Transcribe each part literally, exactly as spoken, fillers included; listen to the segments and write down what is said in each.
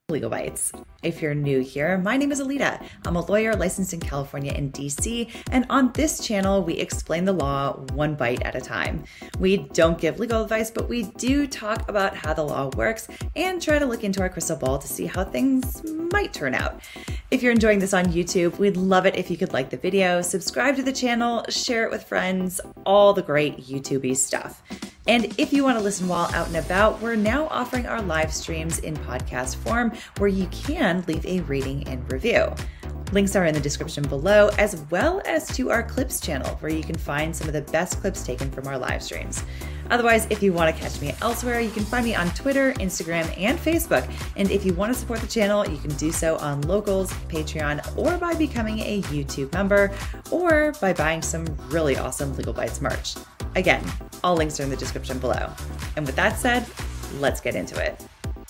Legal Bites. If you're new here, my name is Alita. I'm a lawyer licensed in California and D C, and on this channel, we explain the law one bite at a time. We don't give legal advice, but we do talk about how the law works and try to look into our crystal ball to see how things might turn out. If you're enjoying this on YouTube, we'd love it if you could like the video, subscribe to the channel, share it with friends, all the great YouTube-y stuff. And if you want to listen while out and about, we're now offering our live streams in podcast form where you can leave a rating and review. Links are in the description below, as well as to our clips channel where you can find some of the best clips taken from our live streams. Otherwise, if you want to catch me elsewhere, you can find me on Twitter, Instagram, and Facebook. And if you want to support the channel, you can do so on Locals, Patreon, or by becoming a YouTube member, or by buying some really awesome Legal Bites merch. Again, all links are in the description below. And with that said, let's get into it.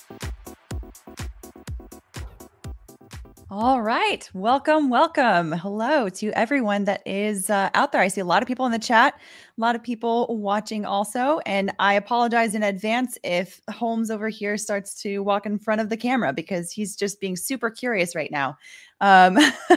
All right. Welcome, welcome. Hello to everyone that is uh, out there. I see a lot of people in the chat, a lot of people watching also. And I apologize in advance if Holmes over here starts to walk in front of the camera because he's just being super curious right now. Um,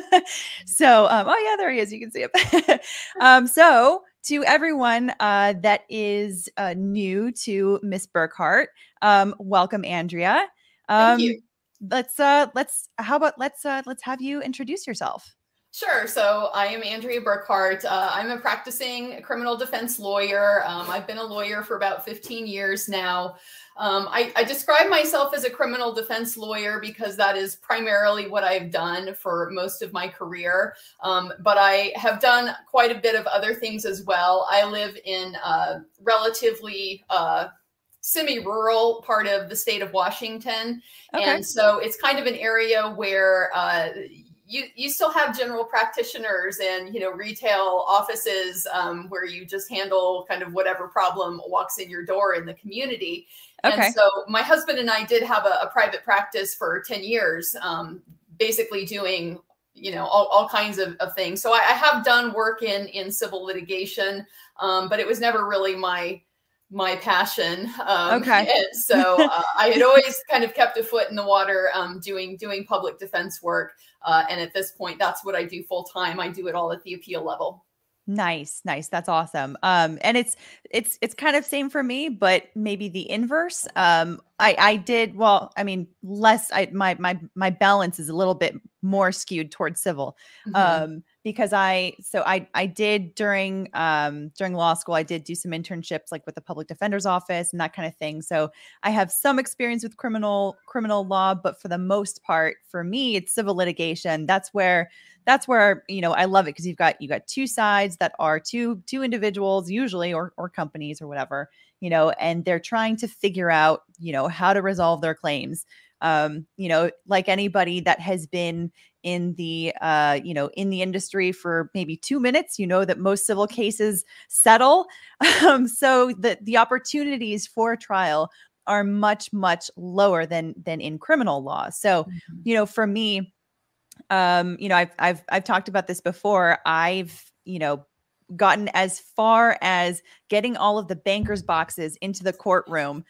so, um, oh yeah, there he is. You can see him. um, so to everyone uh, that is uh, new to Miss Burkhart, um, welcome, Andrea. Um, Thank you. Let's uh let's how about let's uh let's have you introduce yourself. Sure. So I am Andrea Burkhart. Uh, I'm a practicing criminal defense lawyer. Um, I've been a lawyer for about fifteen years now. Um, I, I describe myself as a criminal defense lawyer because that is primarily what I've done for most of my career. Um, but I have done quite a bit of other things as well. I live in a relatively uh, semi-rural part of the state of Washington. Okay. And so it's kind of an area where uh, you, you still have general practitioners and, you know, retail offices um, where you just handle kind of whatever problem walks in your door in the community. Okay. And so my husband and I did have a, a private practice for ten years, um, basically doing, you know, all, all kinds of, of things. So I, I have done work in, in civil litigation, um, but it was never really my my passion. Um, okay. And so uh, I had always kind of kept a foot in the water um, doing doing public defense work. Uh, and at this point, that's what I do full time. I do it all at the appeal level. Nice, nice. That's awesome. Um, and it's it's it's kind of same for me, but maybe the inverse. Um, I I did well. I mean, less. I my my my balance is a little bit more skewed towards civil. Mm-hmm. Um, because I so I I did during um during law school, I did do some internships like with the public defender's office and that kind of thing. So I have some experience with criminal criminal law, but for the most part, for me, it's civil litigation. That's where that's where, you know, I love it because you've got you got two sides that are two two individuals usually or or companies or whatever, you know, and they're trying to figure out, you know, how to resolve their claims. Um, you know, like anybody that has been in the, uh, you know, in the industry for maybe two minutes, you know, that most civil cases settle. Um, so the, the opportunities for trial are much, much lower than, than in criminal law. So, mm-hmm. you know, for me, um, you know, I've, I've, I've talked about this before. I've, you know, gotten as far as getting all of the banker's boxes into the courtroom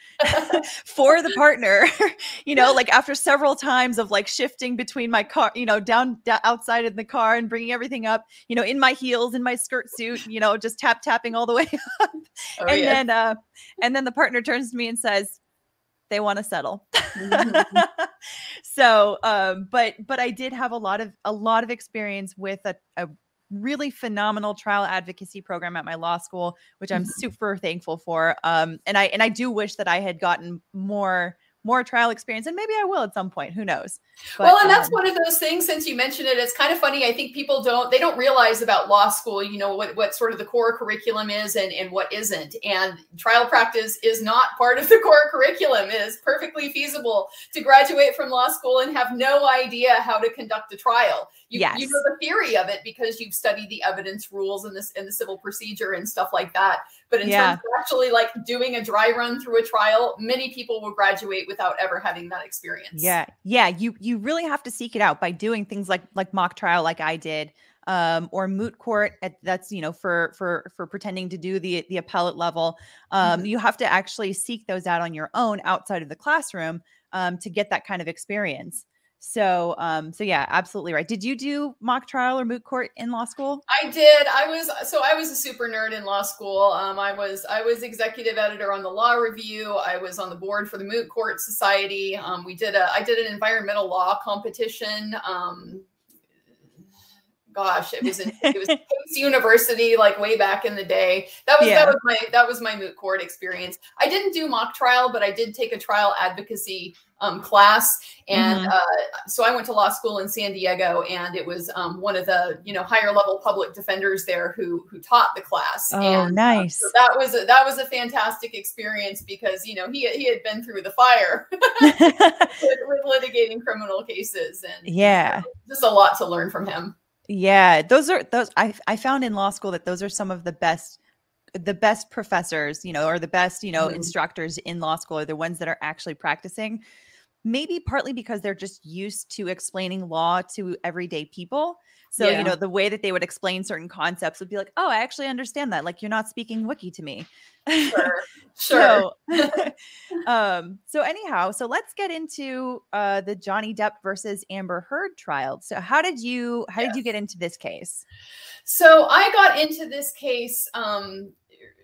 for the partner, you know, like after several times of like shifting between my car, you know, down, down outside in the car and bringing everything up, you know, in my heels, in my skirt suit, you know, just tap tapping all the way up. Oh, and yeah. then, uh, and then the partner turns to me and says, they want to settle. Mm-hmm. so, um, but, but I did have a lot of, a lot of experience with a, a really phenomenal trial advocacy program at my law school, which I'm super thankful for. Um, and I, and I do wish that I had gotten more, more trial experience, and maybe I will at some point, who knows? But, well, and that's um, one of those things, since you mentioned it, it's kind of funny. I think people don't, they don't realize about law school, you know, what, what sort of the core curriculum is and, and what isn't. And trial practice is not part of the core curriculum. It is perfectly feasible to graduate from law school and have no idea how to conduct a trial. You, yes. you know the theory of it because you've studied the evidence rules and this and the civil procedure and stuff like that. But in yeah. terms of actually like doing a dry run through a trial, many people will graduate without ever having that experience. Yeah. Yeah. You, you really have to seek it out by doing things like, like mock trial, like I did, um, or moot court. At, that's, you know, for, for, for pretending to do the, the appellate level. Um, mm-hmm. You have to actually seek those out on your own outside of the classroom. um, to get that kind of experience. So, um, so yeah, absolutely right. Did you do mock trial or moot court in law school? I did. I was so I was a super nerd in law school. Um, I was I was executive editor on the Law Review. I was on the board for the Moot Court Society. Um, we did a I did an environmental law competition. Um, gosh, it was in, it was Case University, like way back in the day. That was yeah. that was my that was my moot court experience. I didn't do mock trial, but I did take a trial advocacy um, class, and mm-hmm. uh, so I went to law school in San Diego, and it was um, one of the you know higher level public defenders there who who taught the class. Oh, and, nice! Um, so that was a, that was a fantastic experience because you know he he had been through the fire with, with litigating criminal cases, and yeah, you know, just a lot to learn from him. Yeah, those are those I I found in law school that those are some of the best the best professors, you know, or the best, you know, mm-hmm. instructors in law school are the ones that are actually practicing. Maybe partly because they're just used to explaining law to everyday people. So, yeah. you know, the way that they would explain certain concepts would be like, oh, I actually understand that. Like, you're not speaking Wiki to me. Sure. Sure. so, um, so anyhow, so let's get into uh, the Johnny Depp versus Amber Heard trial. So how did you, how yes. did you get into this case? So I got into this case, um,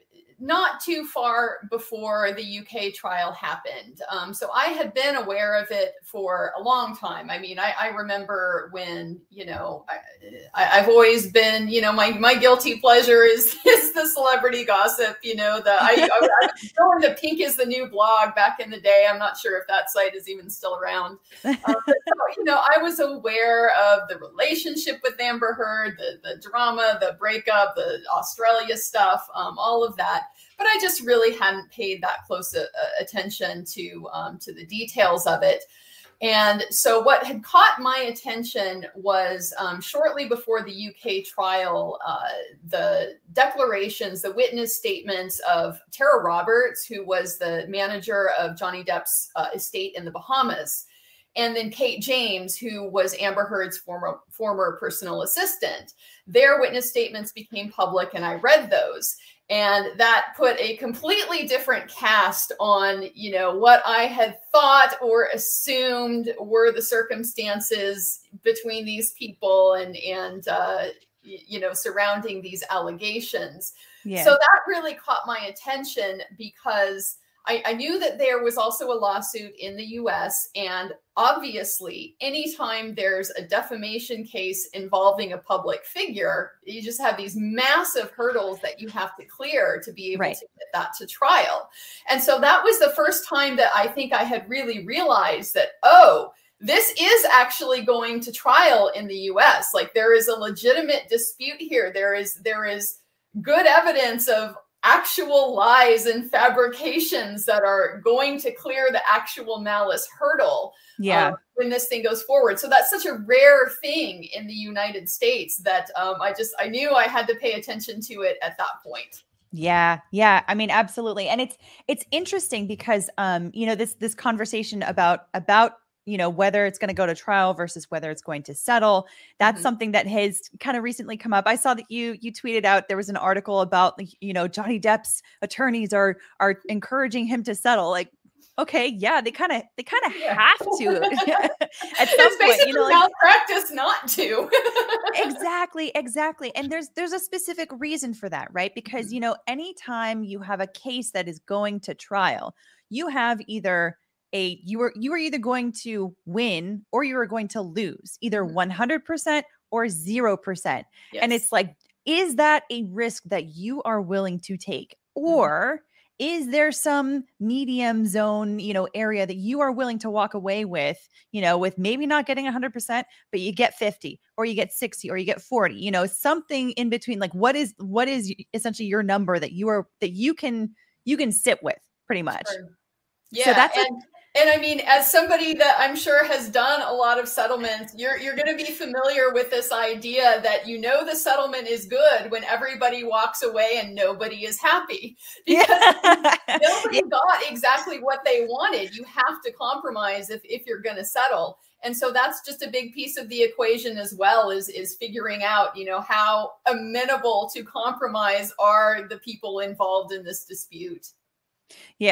not too far before the U K trial happened. Um, so I had been aware of it for a long time. I mean, I, I remember when, you know, I, I've always been, you know, my, my guilty pleasure is, is the celebrity gossip, you know, the, I, I, I was going to Pink is the New Blog back in the day. I'm not sure if that site is even still around. Um, but, you know, I was aware of the relationship with Amber Heard, the, the drama, the breakup, the Australia stuff, um, all of that. But I just really hadn't paid that close a, a attention to um, to the details of it. And so what had caught my attention was um, shortly before the U K trial, uh, the declarations, the witness statements of Tara Roberts, who was the manager of Johnny Depp's uh, estate in the Bahamas, and then Kate James, who was Amber Heard's former former personal assistant. Their witness statements became public, and I read those. And that put a completely different cast on, you know, what I had thought or assumed were the circumstances between these people and, and uh, you know, surrounding these allegations. Yeah. So that really caught my attention because I, I knew that there was also a lawsuit in the U S, and obviously anytime there's a defamation case involving a public figure, you just have these massive hurdles that you have to clear to be able right. to get that to trial. And so that was the first time that I think I had really realized that, oh, this is actually going to trial in the U S. Like there is a legitimate dispute here. There is, there is good evidence of actual lies and fabrications that are going to clear the actual malice hurdle yeah. um, when this thing goes forward. So that's such a rare thing in the United States that um, I just, I knew I had to pay attention to it at that point. Yeah. Yeah. I mean, absolutely. And it's, it's interesting because, um, you know, this, this conversation about, about, you know, whether it's going to go to trial versus whether it's going to settle. That's mm-hmm. something that has kind of recently come up. I saw that you, you tweeted out, there was an article about, you know, Johnny Depp's attorneys are, are encouraging him to settle. Like, okay, yeah, they kind of, they kind of yeah. have to at some it's point, you know, like, malpractice not to. exactly, exactly. And there's, there's a specific reason for that, right? Because, mm-hmm. you know, anytime you have a case that is going to trial, you have either a, you were, you were either going to win or you were going to lose, either one hundred percent or zero percent. Yes. And it's like, is that a risk that you are willing to take? Or is there some medium zone, you know, area that you are willing to walk away with, you know, with maybe not getting one hundred percent, but you get fifty or you get sixty or you get forty, you know, something in between. Like what is, what is essentially your number that you are, that you can, you can sit with pretty much. Sure. Yeah. So that's and, a, and I mean, as somebody that I'm sure has done a lot of settlements, you're, you're going to be familiar with this idea that, you know, the settlement is good when everybody walks away and nobody is happy because yeah. nobody yeah. got exactly what they wanted. You have to compromise if, if you're going to settle. And so that's just a big piece of the equation as well, is, is figuring out, you know, how amenable to compromise are the people involved in this dispute. Yeah.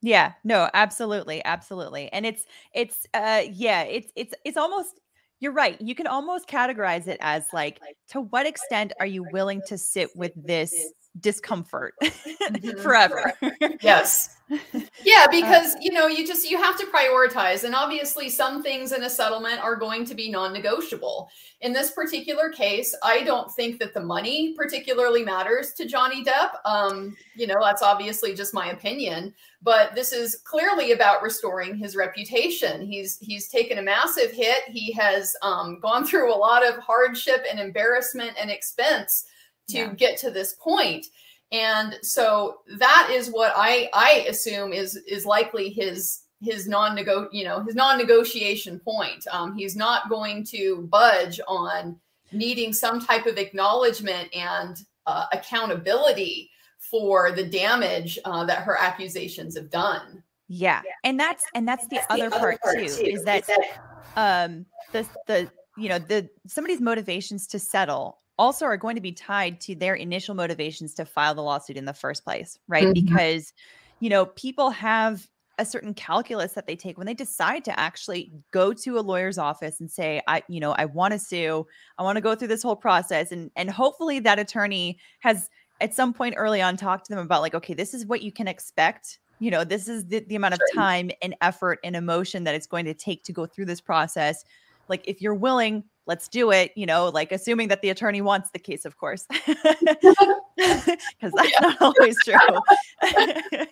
Yeah, no, absolutely, absolutely. And it's it's uh yeah, it's it's it's almost, you're right. You can almost categorize it as like, to what extent are you willing to sit with this discomfort Mhm. forever? Yes. Yeah, uh, because you know, you just you have to prioritize, and obviously some things in a settlement are going to be non-negotiable. In this particular case, I don't think that the money particularly matters to Johnny Depp. Um, you know, that's obviously just my opinion, but this is clearly about restoring his reputation. He's he's taken a massive hit. He has um, gone through a lot of hardship and embarrassment and expense to yeah. get to this point. And so that is what I I assume is is likely his his non-nego you know his non-negotiation point. Um, he's not going to budge on needing some type of acknowledgement and uh, accountability for the damage uh, that her accusations have done. Yeah. And that's and that's the other part too, is that um the the you know the somebody's motivations to settle also are going to be tied to their initial motivations to file the lawsuit in the first place, right? Mhm. Because you know people have a certain calculus that they take when they decide to actually go to a lawyer's office and say, I you know I want to sue, I want to go through this whole process, and and hopefully that attorney has at some point early on talked to them about like, okay, this is what you can expect. You know, this is the, the amount of time and effort and emotion that it's going to take to go through this process. Like, if you're willing, let's do it, you know, like assuming that the attorney wants the case, of course, because that's Yeah. not always true.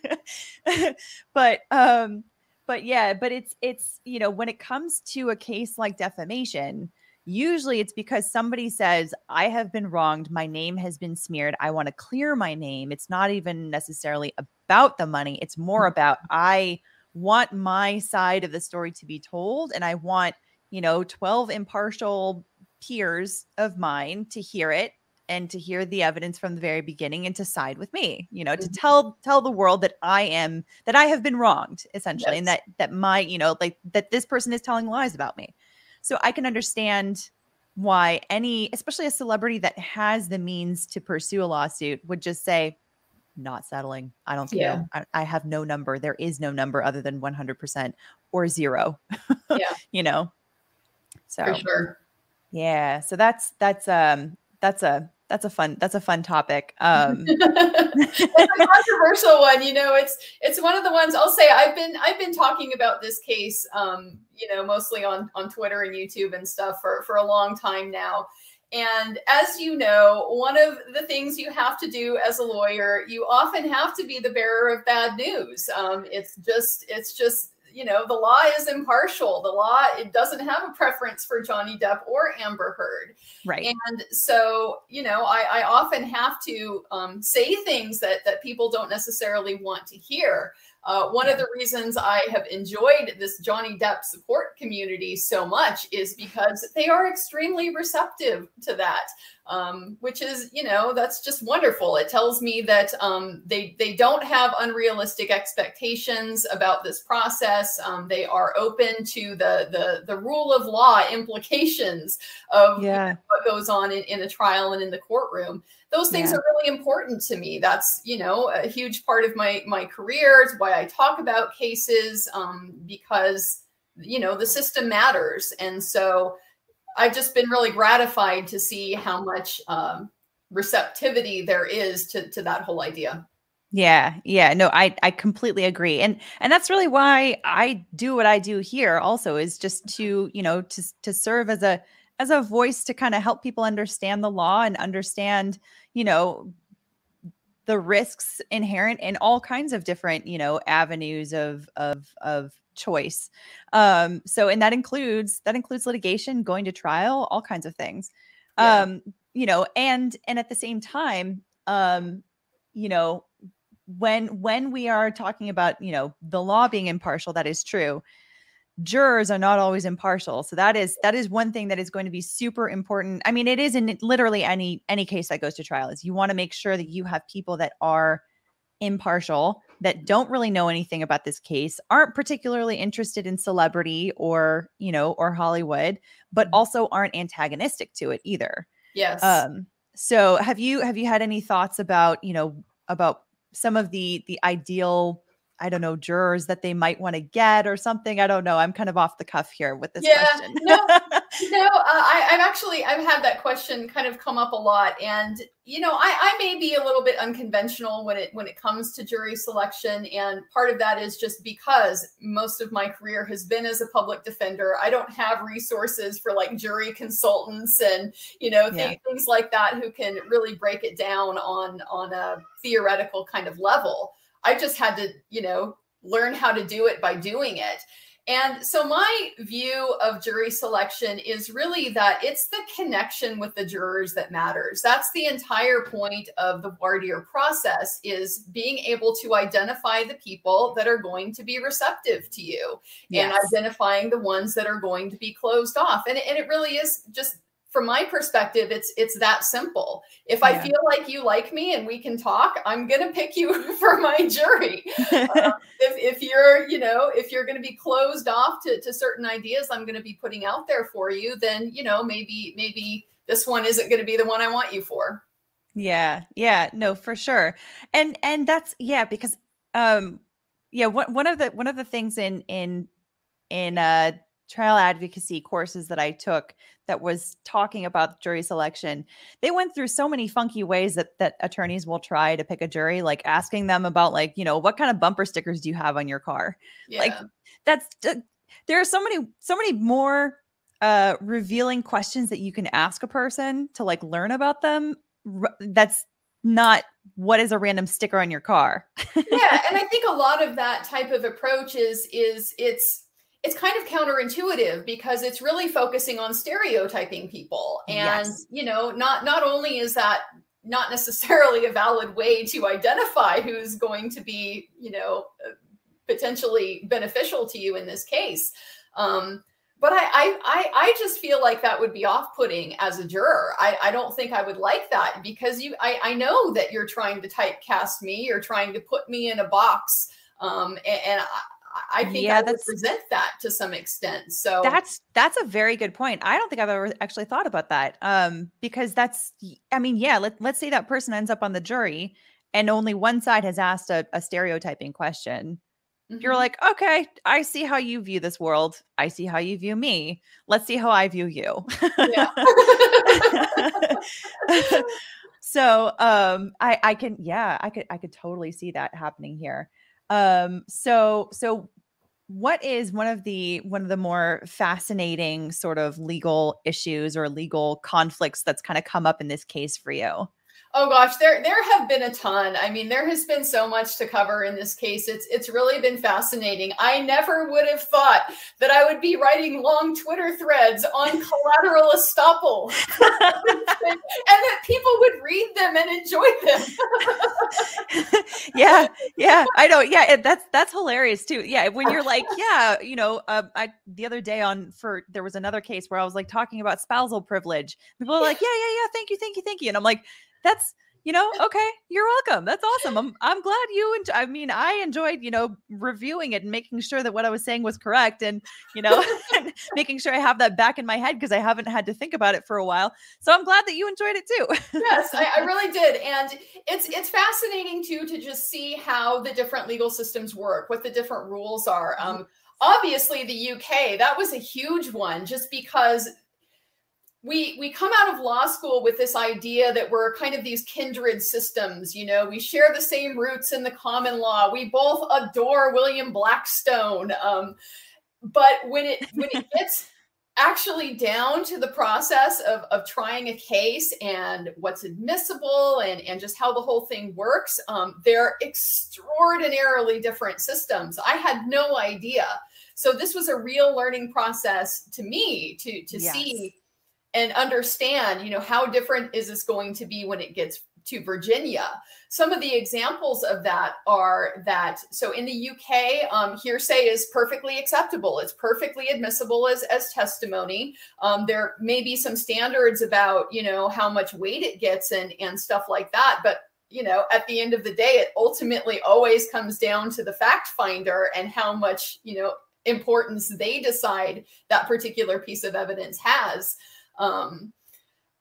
but, um, but yeah, but it's, it's, you know, when it comes to a case like defamation, usually it's because somebody says, I have been wronged. My name has been smeared. I want to clear my name. It's not even necessarily about the money. It's more about, I want my side of the story to be told. And I want, you know, twelve impartial peers of mine to hear it and to hear the evidence from the very beginning and to side with me, you know, to Mhm. tell, tell the world that I am, that I have been wronged essentially. Yes. And that, that my, you know, like that this person is telling lies about me. So I can understand why any, especially a celebrity that has the means to pursue a lawsuit, would just say, not settling. I don't Yeah. care. I, I have no number. There is no number other than one hundred percent or zero, Yeah. you know? So For sure. yeah. So that's, that's, um, that's a, that's a fun, that's a fun topic. Um, It's a controversial one, you know. It's it's one of the ones I'll say I've been I've been talking about this case, um, you know, mostly on on Twitter and YouTube and stuff for for a long time now. And as you know, one of the things you have to do as a lawyer, you often have to be the bearer of bad news. Um, it's just it's just you know, the law is impartial. The law, it doesn't have a preference for Johnny Depp or Amber Heard. right. And so, you know, I, I often have to um, say things that, that people don't necessarily want to hear. Uh, one Yeah. of the reasons I have enjoyed this Johnny Depp support community so much is because they are extremely receptive to that, um, which is, you know, that's just wonderful. It tells me that um, they they don't have unrealistic expectations about this process. Um, they are open to the the the rule of law implications of Yeah. you know, what goes on in, in a trial and in the courtroom. Those things Yeah. are really important to me. That's, you know, a huge part of my my career. It's why I talk about cases, um, because, you know, the system matters. And so I've just been really gratified to see how much um, receptivity there is to, to that whole idea. Yeah, yeah, no, I I completely agree. And and that's really why I do what I do here also, is just to, you know, to to serve as a as a voice to kind of help people understand the law and understand, you know, the risks inherent in all kinds of different, you know, avenues of of of choice. Um so and that includes that includes litigation, going to trial, all kinds of things. Yeah. Um you know, and and at the same time, um you know, when when we are talking about, you know, the law being impartial, that is true. Jurors are not always impartial. So that is that is one thing that is going to be super important. I mean, it is in literally any any case that goes to trial, is you want to make sure that you have people that are impartial, that don't really know anything about this case, aren't particularly interested in celebrity or, you know, or Hollywood, but also aren't antagonistic to it either. Yes. Um, so have you have you had any thoughts about, you know, about some of the the ideal I don't know, jurors that they might want to get or something? I don't know. I'm kind of off the cuff here with this Yeah, question. no, no, uh, I, I've actually, I've had that question kind of come up a lot. And, you know, I, I may be a little bit unconventional when it, when it comes to jury selection. And part of that is just because most of my career has been as a public defender. I don't have resources for like jury consultants and, you know, th- Yeah. things like that who can really break it down on, on a theoretical kind of level. I just had to, you know, learn how to do it by doing it. And so my view of jury selection is really that it's the connection with the jurors that matters. That's the entire point of the voir dire process, is being able to identify the people that are going to be receptive to you, yes, and identifying the ones that are going to be closed off. And, and it really is just, from my perspective, it's it's that simple. If yeah. I feel like you like me and we can talk, I'm going to pick you for my jury. uh, if, if you're, you know, if you're going to be closed off to, to certain ideas I'm going to be putting out there for you, then, you know, maybe, maybe this one isn't going to be the one I want you for. Yeah. Yeah, no, for sure. And, and that's, yeah, because, um, yeah, one, one of the, one of the things in, in, in, uh, trial advocacy courses that I took that was talking about jury selection, they went through so many funky ways that that attorneys will try to pick a jury, like asking them about, like, you know, what kind of bumper stickers do you have on your car? Yeah. Like that's, uh, there are so many, so many more uh, revealing questions that you can ask a person to like learn about them. That's not what is a random sticker on your car. Yeah. And I think a lot of that type of approach is, is it's, it's kind of counterintuitive, because it's really focusing on stereotyping people. And, yes. you know, not, not only is that not necessarily a valid way to identify who's going to be, you know, potentially beneficial to you in this case. Um, but I, I, I, I just feel like that would be off-putting as a juror. I, I don't think I would like that, because you, I, I know that you're trying to typecast me. You're trying to put me in a box. Um, and, and I, I think yeah, I would present that to some extent. So that's, that's a very good point. I don't think I've ever actually thought about that. Um, because that's, I mean, yeah, let, let's say that person ends up on the jury and only one side has asked a, a stereotyping question. Mm-hmm. You're like, okay, I see how you view this world. I see how you view me. Let's see how I view you. Yeah. So, um, I, I can, yeah, I could, I could totally see that happening here. Um, so, so what is one of the, one of the more fascinating sort of legal issues or legal conflicts that's kind of come up in this case for you? Oh gosh, there there have been a ton. I mean, there has been so much to cover in this case. It's it's really been fascinating. I never would have thought that I would be writing long Twitter threads on collateral estoppel, and that people would read them and enjoy them. yeah, yeah, I know. Yeah, that's that's hilarious too. Yeah, when you're like, yeah, you know, uh, I the other day on for there was another case where I was like talking about spousal privilege. People are like, yeah, yeah, yeah, thank you, thank you, thank you, and I'm like, that's, you know, okay, you're welcome. That's awesome. I'm, I'm glad you, enjoy, I mean, I enjoyed, you know, reviewing it and making sure that what I was saying was correct. And, you know, making sure I have that back in my head, because I haven't had to think about it for a while. So I'm glad that you enjoyed it too. Yes, I, I really did. And it's, it's fascinating too, to just see how the different legal systems work, what the different rules are. Um, obviously the U K, that was a huge one, just because We we come out of law school with this idea that we're kind of these kindred systems. You know, we share the same roots in the common law. We both adore William Blackstone. Um, but when it when it gets actually down to the process of, of trying a case and what's admissible and, and just how the whole thing works, um, they're extraordinarily different systems. I had no idea. So this was a real learning process to me to to yes. see and understand, you know, how different is this going to be when it gets to Virginia. Some of the examples of that are that, so in the U K, um, hearsay is perfectly acceptable. It's perfectly admissible as, as testimony. Um, there may be some standards about, you know, how much weight it gets and, and stuff like that. But, you know, at the end of the day, it ultimately always comes down to the fact finder and how much, you know, importance they decide that particular piece of evidence has. Um,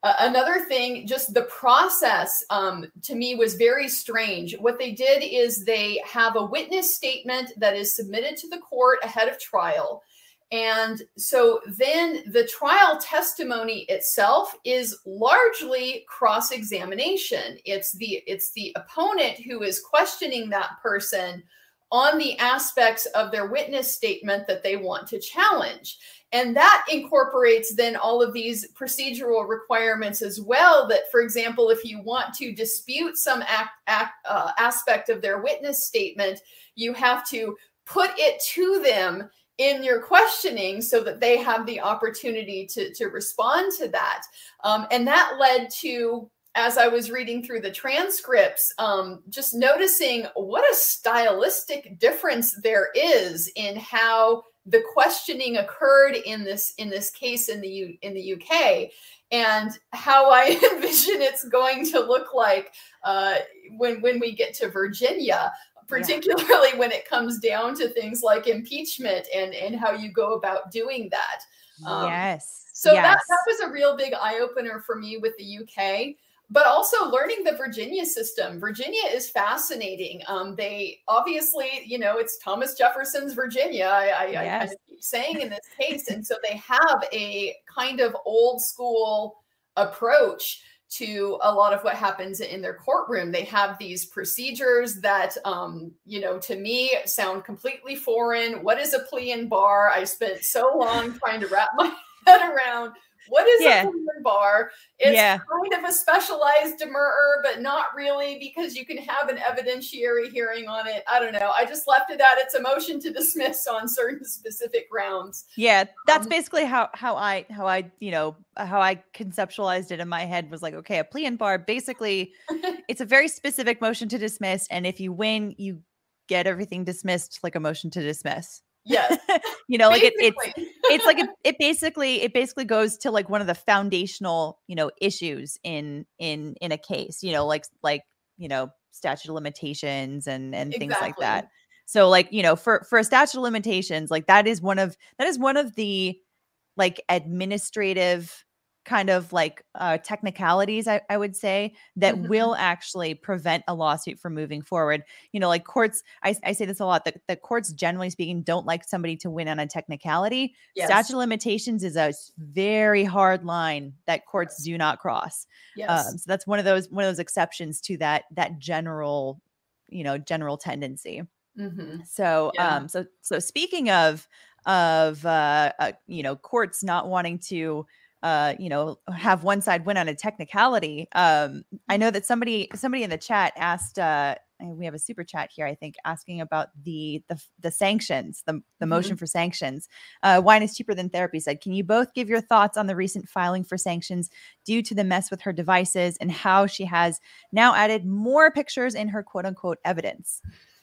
Uh, another thing, just the process um, to me was very strange. What they did is they have a witness statement that is submitted to the court ahead of trial. And so then the trial testimony itself is largely cross-examination. It's the, it's the opponent who is questioning that person on the aspects of their witness statement that they want to challenge. And that incorporates then all of these procedural requirements as well, that, for example, if you want to dispute some act, act, uh, aspect of their witness statement, you have to put it to them in your questioning so that they have the opportunity to, to respond to that. Um, and that led to, as I was reading through the transcripts, um, just noticing what a stylistic difference there is in how the questioning occurred in this in this case in the U, in the U K, and how I envision it's going to look like uh, when when we get to Virginia, particularly yeah. when it comes down to things like impeachment and and how you go about doing that. Um, yes. So yes. that that was a real big eye opener for me with the U K. But also learning the Virginia system. Virginia is fascinating. Um, they obviously, you know, it's Thomas Jefferson's Virginia, I, I, yes. I kind of keep saying in this case. And so they have a kind of old school approach to a lot of what happens in their courtroom. They have these procedures that, um, you know, to me sound completely foreign. What is a plea in bar? I spent so long trying to wrap my head around what is yeah. a plea in bar. It's yeah. kind of a specialized demurrer, but not really, because you can have an evidentiary hearing on it. I don't know. I just left it at it's a motion to dismiss on certain specific grounds. Yeah, that's um, basically how how I how I you know how I conceptualized it in my head, was like, okay, a plea in bar, basically, it's a very specific motion to dismiss, and if you win, you get everything dismissed like a motion to dismiss. Yes. you know, like it, it's, it's like, it, it basically, it basically goes to like one of the foundational, you know, issues in, in, in a case, you know, like, like, you know, statute of limitations and, and exactly. things like that. So like, you know, for, for a statute of limitations, like that is one of, that is one of the like administrative kind of like uh, technicalities, I, I would say, that mm-hmm. will actually prevent a lawsuit from moving forward. You know, like courts, I, I say this a lot, that the courts, generally speaking, don't like somebody to win on a technicality. Yes. Statute of limitations is a very hard line that courts yes. do not cross. Yes. Um, so that's one of those, one of those exceptions to that, that general, you know, general tendency. Mm-hmm. So, yeah. um, so, so speaking of, of, uh, uh, you know, courts not wanting to, uh, you know, have one side win on a technicality. Um, I know that somebody, somebody in the chat asked, uh, and we have a super chat here, I think, asking about the, the, the sanctions, the, the mm-hmm. motion for sanctions. Uh, wine is cheaper than therapy said, can you both give your thoughts on the recent filing for sanctions due to the mess with her devices and how she has now added more pictures in her quote unquote evidence?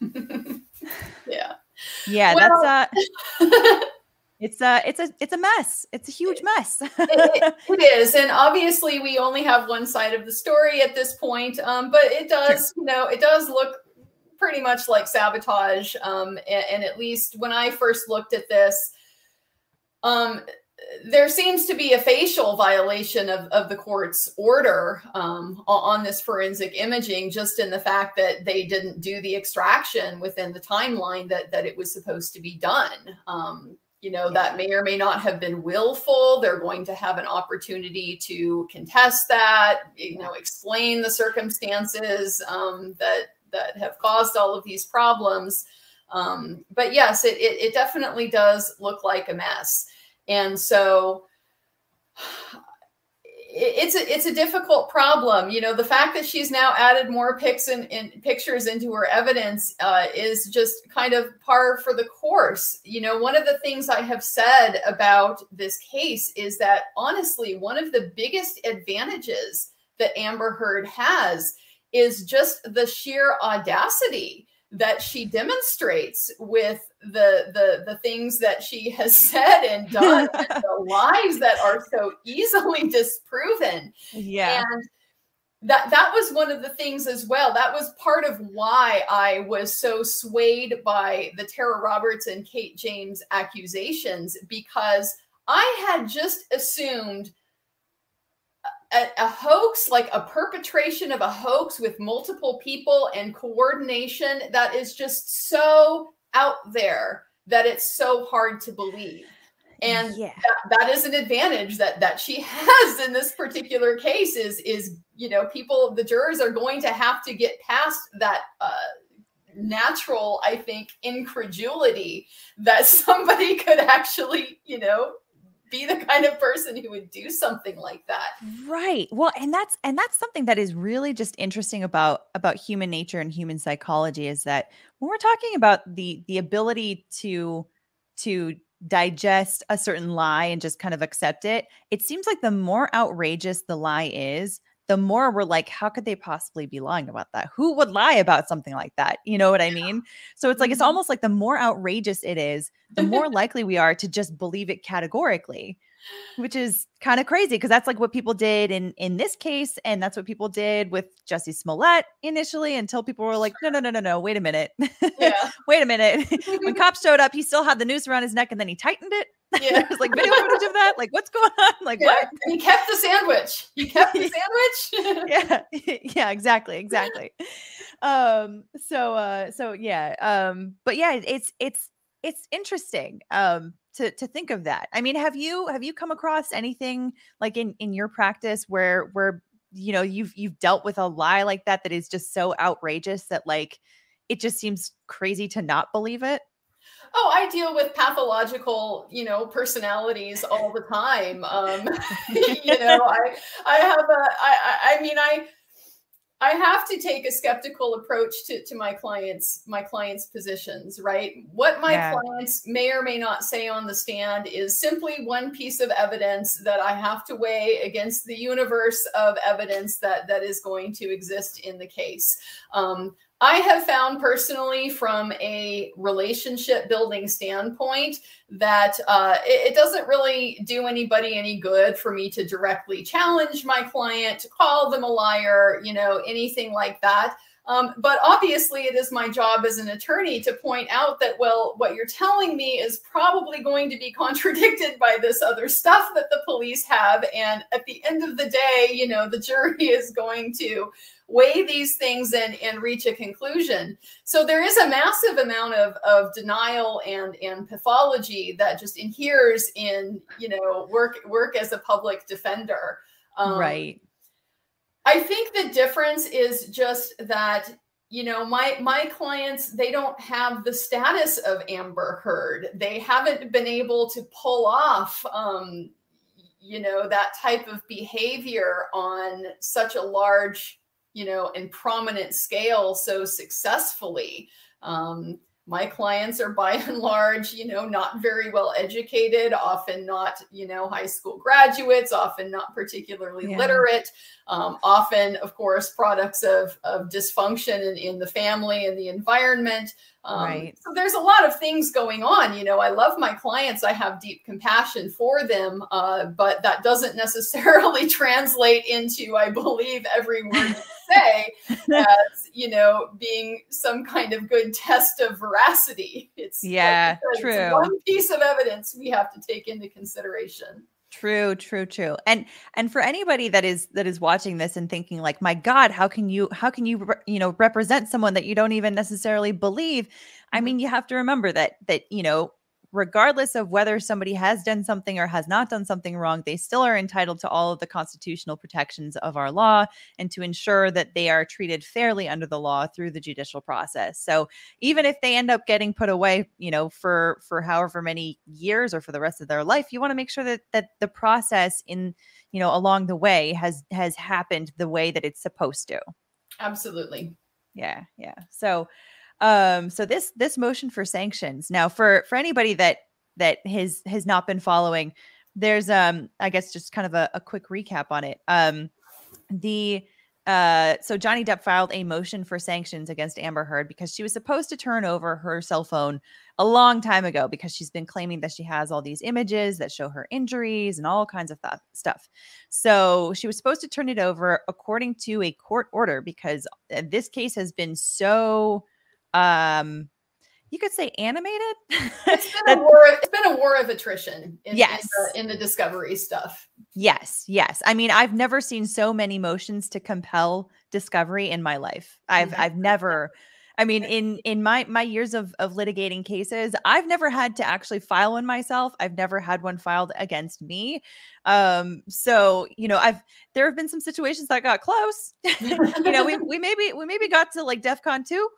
yeah. Yeah. Well, that's, uh, It's a, it's a, it's a mess. It's a huge mess. it, it, it is. And obviously we only have one side of the story at this point. Um, but it does, you know, it does look pretty much like sabotage. Um, and, and at least when I first looked at this, um, there seems to be a facial violation of, of the court's order um, on this forensic imaging, just in the fact that they didn't do the extraction within the timeline that, that it was supposed to be done. Um, You know, that may or may not have been willful. They're going to have an opportunity to contest that, you know, explain the circumstances um, that that have caused all of these problems. Um, but yes, it, it, it definitely does look like a mess. And so it's a, it's a difficult problem. You know, the fact that she's now added more pics and, and pictures into her evidence uh, is just kind of par for the course. You know, one of the things I have said about this case is that, honestly, one of the biggest advantages that Amber Heard has is just the sheer audacity that she demonstrates with the the the things that she has said and done, and the lies that are so easily disproven. Yeah. And that that was one of the things as well. That was part of why I was so swayed by the Tara Roberts and Kate James accusations, because I had just assumed a, a hoax, like a perpetration of a hoax with multiple people and coordination that is just so out there that it's so hard to believe. And yeah. that, that is an advantage that that she has in this particular case is, is, you know, people, the jurors are going to have to get past that uh, natural, I think, incredulity that somebody could actually, you know, be the kind of person who would do something like that. Right. Well, and that's and that's something that is really just interesting about about human nature and human psychology is that when we're talking about the the ability to to digest a certain lie and just kind of accept it, it seems like the more outrageous the lie is, the more we're like, how could they possibly be lying about that? Who would lie about something like that? You know what I mean? So it's like, it's Mhm. almost like the more outrageous it is, the more likely we are to just believe it categorically, which is kind of crazy because that's like what people did in in this case, and that's what people did with Jussie Smollett initially until people were like, no, no, no, no, no, wait a minute. Yeah. Wait a minute. When cops showed up, he still had the noose around his neck and then he tightened it. Yeah. There's like video footage of that. Like, what's going on? Like, Yeah. what? And he kept the sandwich. He kept the sandwich. Yeah. Yeah, exactly. Exactly. Um, so uh, so yeah. Um, but yeah, it's it's it's interesting um to to think of that. I mean, have you have you come across anything like in in your practice where where you know you've you've dealt with a lie like that that is just so outrageous that like it just seems crazy to not believe it? Oh, I deal with pathological, you know, personalities all the time. Um, you know, I I have a I I I mean I I have to take a skeptical approach to, to my clients, my clients' positions, right? What my Yeah. clients may or may not say on the stand is simply one piece of evidence that I have to weigh against the universe of evidence that, that is going to exist in the case. Um, I have found personally from a relationship building standpoint that uh, it, it doesn't really do anybody any good for me to directly challenge my client, to call them a liar, you know, anything like that. Um, but obviously it is my job as an attorney to point out that, well, what you're telling me is probably going to be contradicted by this other stuff that the police have. And at the end of the day, you know, the jury is going to weigh these things and, and reach a conclusion. So there is a massive amount of, of denial and, and pathology that just inheres in, you know, work, work as a public defender. Um, Right. I think the difference is just that, you know, my my clients, they don't have the status of Amber Heard. They haven't been able to pull off, um, you know, that type of behavior on such a large, you know, and prominent scale so successfully. Um, my clients are by and large, you know, not very well educated, often not, you know, high school graduates, often not particularly Yeah. literate, um, often, of course, products of, of dysfunction in, in the family and the environment. Um, Right. So there's a lot of things going on. You know, I love my clients. I have deep compassion for them, uh, but that doesn't necessarily translate into, I believe every word you say as, you know, being some kind of good test of veracity. It's, Yeah, like I said, true. it's one piece of evidence we have to take into consideration. True, true, true. And and for anybody that is that is watching this and thinking like, my God, how can you how can you re- you know represent someone that you don't even necessarily believe? I Mhm. mean, you have to remember that that you know, regardless of whether somebody has done something or has not done something wrong, they still are entitled to all of the constitutional protections of our law and to ensure that they are treated fairly under the law through the judicial process. So even if they end up getting put away, you know, for for however many years or for the rest of their life, you want to make sure that that the process in, you know, along the way has has happened the way that it's supposed to. Absolutely. Yeah, yeah. So um so this this motion for sanctions. Now for for anybody that that has has not been following, there's um I guess just kind of a, a quick recap on it. Um the uh so Johnny Depp filed a motion for sanctions against Amber Heard because she was supposed to turn over her cell phone a long time ago because she's been claiming that she has all these images that show her injuries and all kinds of th- stuff. So she was supposed to turn it over according to a court order because uh, this case has been so um you could say animated. It's been that, a war. It's been a war of attrition in, yes. in, the, in the discovery stuff. Yes, yes. I mean, I've never seen so many motions to compel discovery in my life. I've Yeah. I've never I mean, in in my my years of of litigating cases, I've never had to actually file one myself. I've never had one filed against me. Um, so, you know, I've there have been some situations that got close. You know, we we maybe we maybe got to like DEFCON two.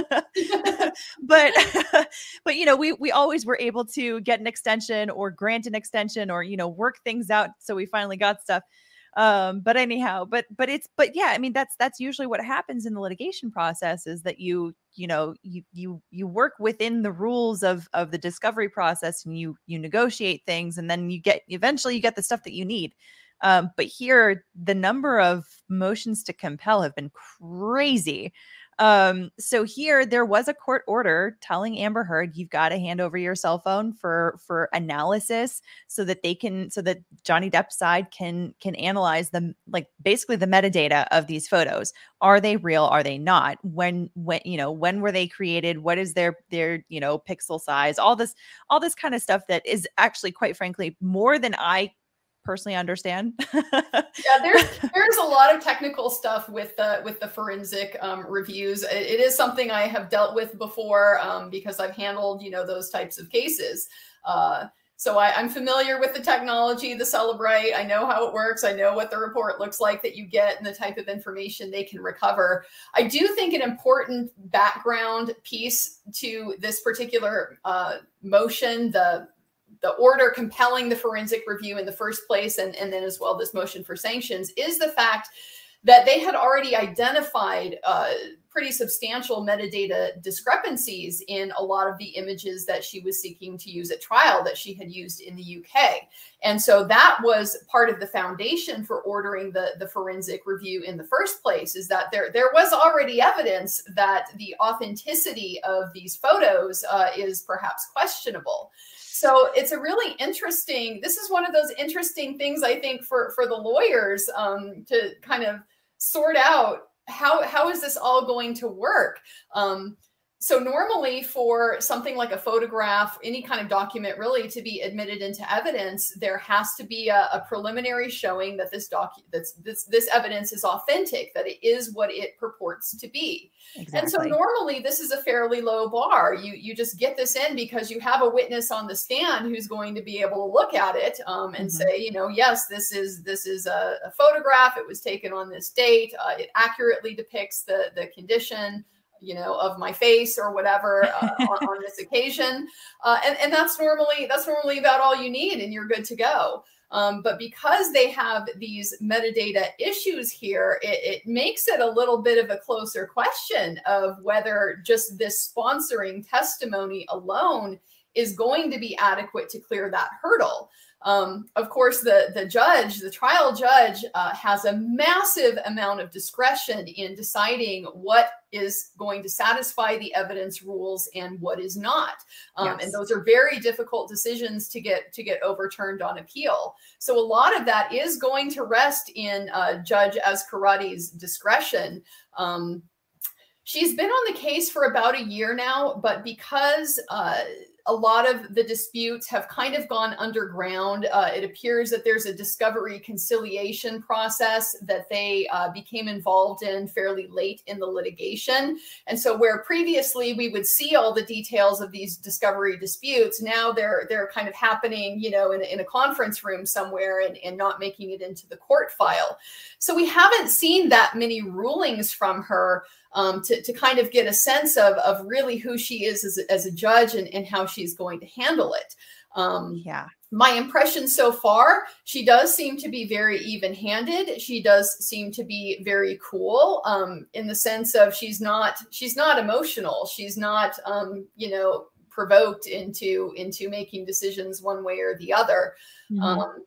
But but you know, we we always were able to get an extension or grant an extension or, you know, work things out, so we finally got stuff. Um but anyhow, but but it's but yeah, I mean, that's that's usually what happens in the litigation process, is that you you know you you you work within the rules of of the discovery process, and you you negotiate things, and then you get eventually you get the stuff that you need. Um but here, the number of motions to compel have been crazy. Um, so here there was a court order telling Amber Heard, you've got to hand over your cell phone for for analysis, so that they can so that Johnny Depp's side can can analyze them, like basically the metadata of these photos. Are they real? Are they not? When when you know, when were they created? What is their their, you know, pixel size? All this all this kind of stuff that is actually, quite frankly, more than I personally understand. Yeah, there's there's a lot of technical stuff with the with the forensic um, reviews. It, it is something I have dealt with before, um, because I've handled, you know, those types of cases. Uh, so I, I'm familiar with the technology, the Cellebrite. I know how it works. I know what the report looks like that you get and the type of information they can recover. I do think an important background piece to this particular uh, motion, the the order compelling the forensic review in the first place, and, and then as well this motion for sanctions, is the fact that they had already identified uh, pretty substantial metadata discrepancies in a lot of the images that she was seeking to use at trial that she had used in the U K. And so that was part of the foundation for ordering the, the forensic review in the first place, is that there, there was already evidence that the authenticity of these photos uh, is perhaps questionable. So it's a really interesting, this is one of those interesting things, I think, for, for the lawyers um, to kind of sort out how, how is this all going to work? Um, so normally for something like a photograph, any kind of document really to be admitted into evidence, there has to be a, a preliminary showing that this doc that's this this evidence is authentic, that it is what it purports to be. Exactly. And so normally this is a fairly low bar. You you just get this in because you have a witness on the stand who's going to be able to look at it um, and mm-hmm. say, you know, yes, this is this is a, a photograph. It was taken on this date. Uh, it accurately depicts the the condition, you know, of my face or whatever uh, on, on this occasion. Uh, and, and that's normally, that's normally about all you need and you're good to go. Um, but because they have these metadata issues here, it, it makes it a little bit of a closer question of whether just this sponsoring testimony alone is going to be adequate to clear that hurdle. Um, of course, the, the judge, the trial judge, uh, has a massive amount of discretion in deciding what is going to satisfy the evidence rules and what is not. Um, yes. And those are very difficult decisions to get to get overturned on appeal. So a lot of that is going to rest in uh, Judge Azcarati's discretion. Um, she's been on the case for about a year now, but because uh, a lot of the disputes have kind of gone underground. Uh, it appears that there's a discovery conciliation process that they uh, became involved in fairly late in the litigation. And so where previously we would see all the details of these discovery disputes, now they're they're kind of happening, you know, in, in a conference room somewhere and, and not making it into the court file. So we haven't seen that many rulings from her Um, to, to kind of get a sense of, of really who she is as a, as a judge and, and how she's going to handle it. Um, yeah. My impression so far, she does seem to be very even-handed. She does seem to be very cool um, in the sense of she's not she's not emotional. She's not, um, you know, provoked into into making decisions one way or the other. Mm-hmm. Um,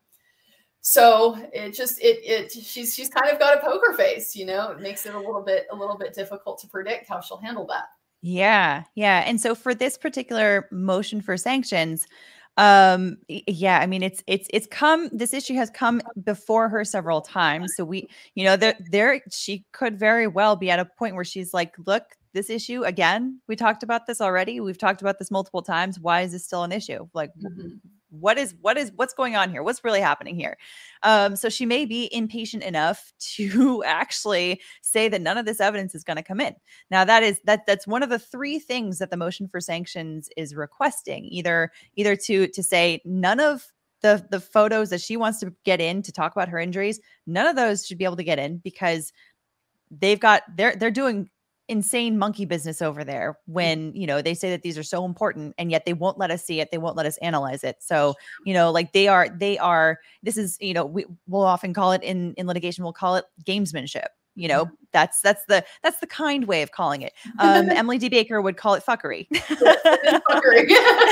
So it just it it she's she's kind of got a poker face, you know. It makes it a little bit a little bit difficult to predict how she'll handle that. Yeah, yeah. And so for this particular motion for sanctions, um, yeah, I mean it's it's it's come this issue has come before her several times. So we, you know, there there she could very well be at a point where she's like, look, this issue again, we talked about this already. We've talked about this multiple times. Why is this still an issue? Like, mm-hmm. what is, what is, what's going on here? What's really happening here? Um, so she may be impatient enough to actually say that none of this evidence is going to come in. Now that is, that that's one of the three things that the motion for sanctions is requesting, either, either to, to say none of the, the photos that she wants to get in to talk about her injuries, none of those should be able to get in because they've got, they're, they're doing insane monkey business over there when, you know, they say that these are so important and yet they won't let us see it. They won't let us analyze it. So, you know, like they are, they are, this is, you know, we will often call it in, in litigation, we'll call it gamesmanship. You know, that's, that's the, that's the kind way of calling it. Um, Emily D. Baker would call it fuckery. fuckery.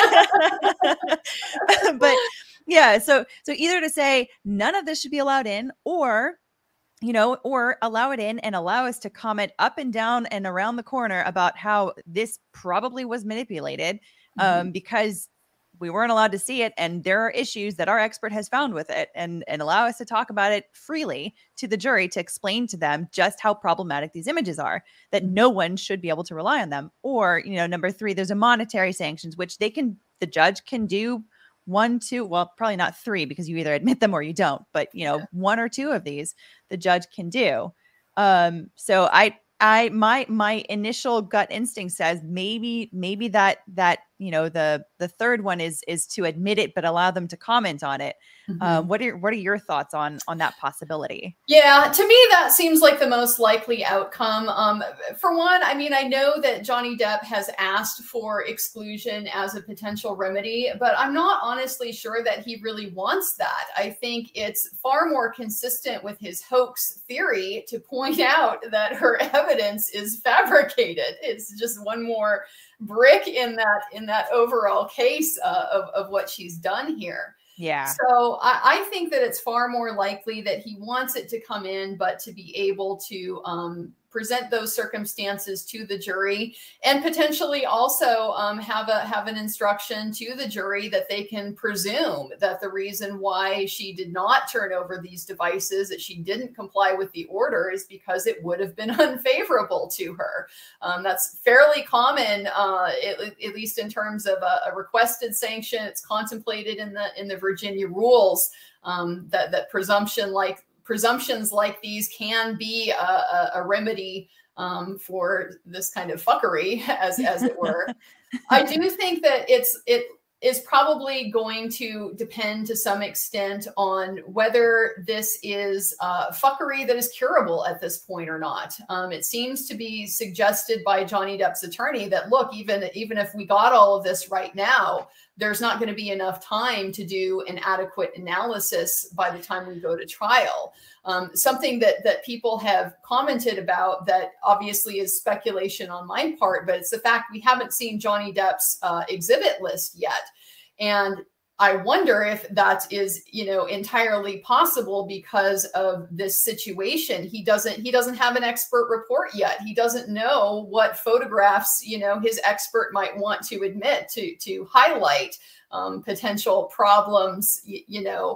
But yeah, so, so either to say none of this should be allowed in, or you know, or allow it in and allow us to comment up and down and around the corner about how this probably was manipulated um, mm-hmm. because we weren't allowed to see it. And there are issues that our expert has found with it, and, and allow us to talk about it freely to the jury to explain to them just how problematic these images are, that no one should be able to rely on them. Or, you know, number three, there's a monetary sanctions, which they can, the judge can do one, two, well, probably not three because you either admit them or you don't, but you know, yeah. one or two of these the judge can do. Um, so I, I, my, my initial gut instinct says maybe, maybe that, that, you know, the, the third one is, is to admit it, but allow them to comment on it. Mm-hmm. Um, what are, what are your thoughts on, on that possibility? Yeah, to me, that seems like the most likely outcome. Um, for one, I mean, I know that Johnny Depp has asked for exclusion as a potential remedy, but I'm not honestly sure that he really wants that. I think it's far more consistent with his hoax theory to point out that her evidence is fabricated. It's just one more brick in that, in that overall case uh, of, of what she's done here. Yeah. So I, I think that it's far more likely that he wants it to come in, but to be able to um, present those circumstances to the jury, and potentially also um, have a have an instruction to the jury that they can presume that the reason why she did not turn over these devices, that she didn't comply with the order, is because it would have been unfavorable to her. Um, that's fairly common, uh, at, at least in terms of a, a requested sanction. It's contemplated in the in the Virginia rules um, that that presumption like. presumptions like these can be a, a, a remedy um, for this kind of fuckery, as, as it were. I do think that it's, it is probably going to depend to some extent on whether this is uh, fuckery that is curable at this point or not. Um, it seems to be suggested by Johnny Depp's attorney that, look, even, even if we got all of this right now, there's not going to be enough time to do an adequate analysis by the time we go to trial. Um, something that that people have commented about that obviously is speculation on my part, but it's the fact we haven't seen Johnny Depp's uh, exhibit list yet. And I wonder if that is, you know, entirely possible because of this situation. He doesn't, he doesn't have an expert report yet. He doesn't know what photographs, you know, his expert might want to admit to, to highlight um, potential problems, you, you know,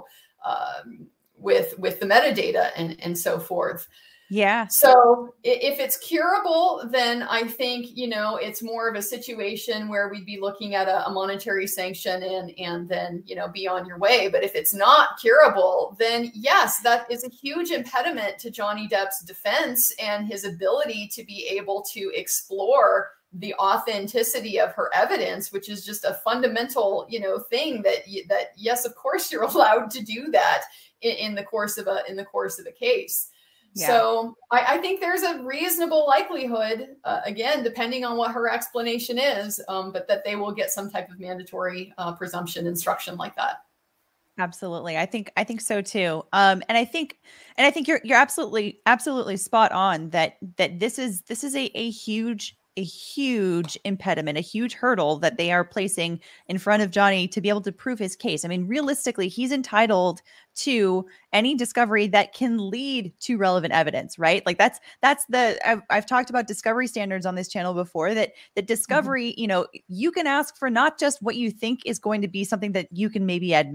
um, with, with the metadata and, and so forth. Yeah. So if it's curable, then I think, you know, it's more of a situation where we'd be looking at a, a monetary sanction and, and then, you know, be on your way. But if it's not curable, then yes, that is a huge impediment to Johnny Depp's defense and his ability to be able to explore the authenticity of her evidence, which is just a fundamental, you know, thing that, that yes, of course you're allowed to do that in, in the course of a, in the course of a case. Yeah. So I, I think there's a reasonable likelihood, uh, again, depending on what her explanation is, um, but that they will get some type of mandatory uh, presumption instruction like that. Absolutely. I think, I think so too. Um, and I think, and I think you're, you're absolutely, absolutely spot on that, that this is, this is a, a huge, a huge impediment, a huge hurdle that they are placing in front of Johnny to be able to prove his case. I mean, realistically, he's entitled to any discovery that can lead to relevant evidence, right? Like that's, that's the, I've, I've talked about discovery standards on this channel before, that, that discovery, mm-hmm. you know, you can ask for not just what you think is going to be something that you can maybe admit.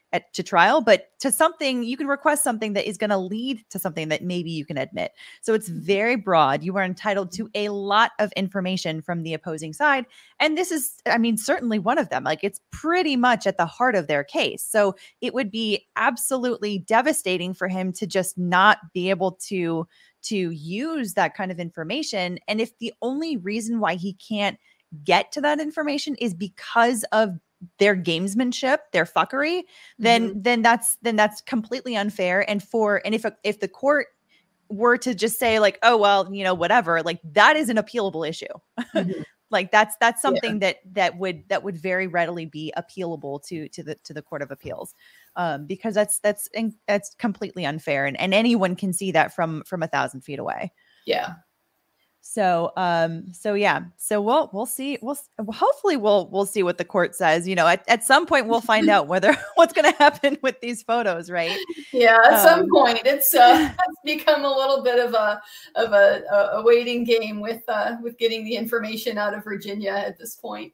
at to trial, but to something, you can request something that is going to lead to something that maybe you can admit. So it's very broad. You are entitled to a lot of information from the opposing side. And this is, I mean, certainly one of them. Like, it's pretty much at the heart of their case. So it would be absolutely devastating for him to just not be able to, to use that kind of information. And if the only reason why he can't get to that information is because of their gamesmanship, their fuckery, then mm-hmm. then that's then that's completely unfair. And for and if if the court were to just say like, oh well, you know, whatever, like that is an appealable issue. Mm-hmm. Like that's that's something yeah. that that would that would very readily be appealable to to the to the Court of Appeals, um, because that's that's that's completely unfair, and and anyone can see that from from a thousand feet away. Yeah. So, um, so yeah, so we'll, we'll see. We'll, hopefully we'll, we'll see what the court says, you know, at, at some point we'll find out whether what's going to happen with these photos. Right. Yeah. At um, some point it's, uh, it's become a little bit of a, of a, a waiting game with, uh, with getting the information out of Virginia at this point.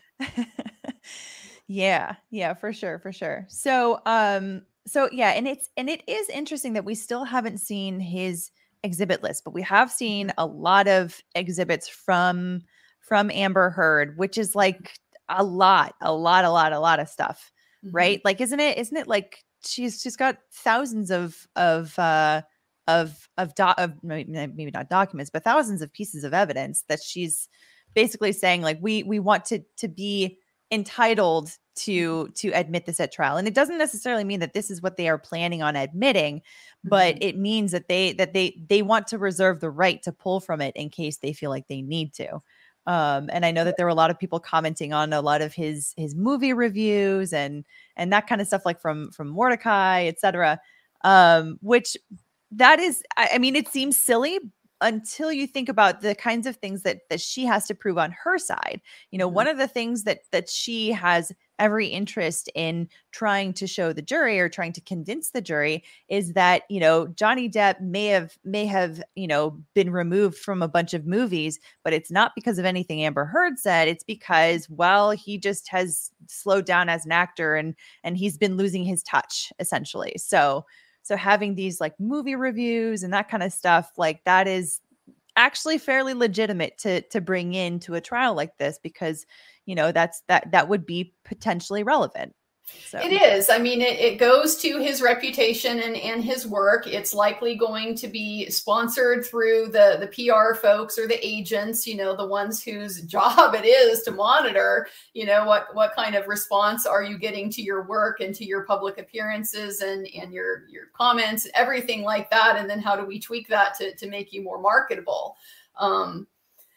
Yeah. Yeah, for sure. For sure. So, um, so yeah, and it's, and it is interesting that we still haven't seen his exhibit list, but we have seen a lot of exhibits from from Amber Heard, which is like a lot, a lot, a lot, a lot of stuff, mm-hmm. right? Like, isn't it? Isn't it like she's she's got thousands of of uh, of of, do- of maybe not documents, but thousands of pieces of evidence that she's basically saying like we we want to to be entitled to to admit this at trial. And it doesn't necessarily mean that this is what they are planning on admitting, but mm-hmm. it means that they that they they want to reserve the right to pull from it in case they feel like they need to. Um, and I know that there were a lot of people commenting on a lot of his his movie reviews and and that kind of stuff, like from from Mordecai, et cetera. Um, which that is, I, I mean, it seems silly until you think about the kinds of things that that she has to prove on her side. You know, mm-hmm. one of the things that that she has every interest in trying to show the jury or trying to convince the jury is that, you know, Johnny Depp may have may have, you know, been removed from a bunch of movies, but it's not because of anything Amber Heard said. It's because, well, he just has slowed down as an actor and and he's been losing his touch, essentially. So So having these like movie reviews and that kind of stuff, like that is actually fairly legitimate to to bring into a trial like this, because, you know, that's that that would be potentially relevant. So it is. I mean, it, it goes to his reputation and, and his work. It's likely going to be sponsored through the, the P R folks or the agents, you know, the ones whose job it is to monitor, you know, what, what kind of response are you getting to your work and to your public appearances and, and your, your comments, everything like that. And then how do we tweak that to, to make you more marketable? Um,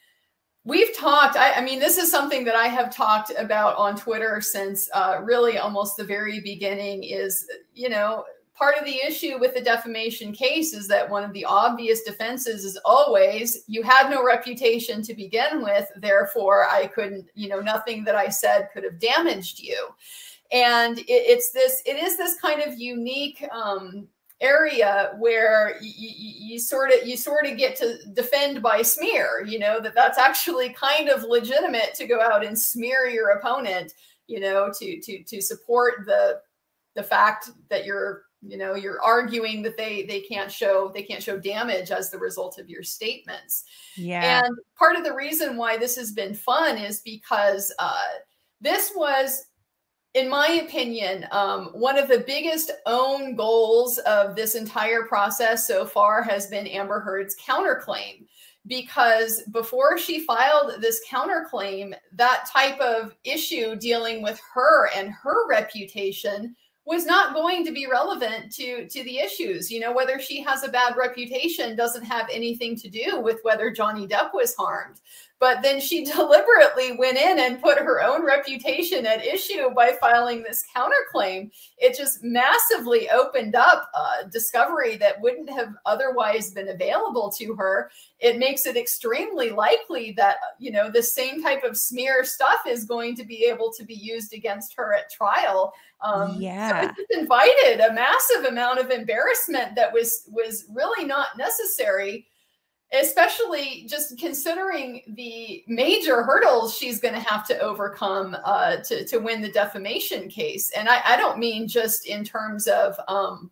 We've talked, I, I mean, this is something that I have talked about on Twitter since uh, really almost the very beginning is, you know, part of the issue with the defamation case is that one of the obvious defenses is always, you had no reputation to begin with, therefore I couldn't, you know, nothing that I said could have damaged you. And it, it's this, it is this kind of unique um, area where you, you, you sort of you sort of get to defend by smear, you know, that that's actually kind of legitimate to go out and smear your opponent, you know, to to to support the the fact that you're, you know, you're arguing that they they can't show they can't show damage as the result of your statements. Yeah. And part of the reason why this has been fun is because uh, this was, in my opinion, um, one of the biggest own goals of this entire process so far has been Amber Heard's counterclaim. Because before she filed this counterclaim, that type of issue dealing with her and her reputation was not going to be relevant to, to the issues. You know, whether she has a bad reputation doesn't have anything to do with whether Johnny Depp was harmed. But then she deliberately went in and put her own reputation at issue by filing this counterclaim. It just massively opened up uh, discovery that wouldn't have otherwise been available to her. It makes it extremely likely that, you know, the same type of smear stuff is going to be able to be used against her at trial. Um, yeah. So it just invited a massive amount of embarrassment that was was really not necessary. especially just considering the major hurdles she's going to have to overcome uh, to, to win the defamation case. And I, I don't mean just in terms of, um,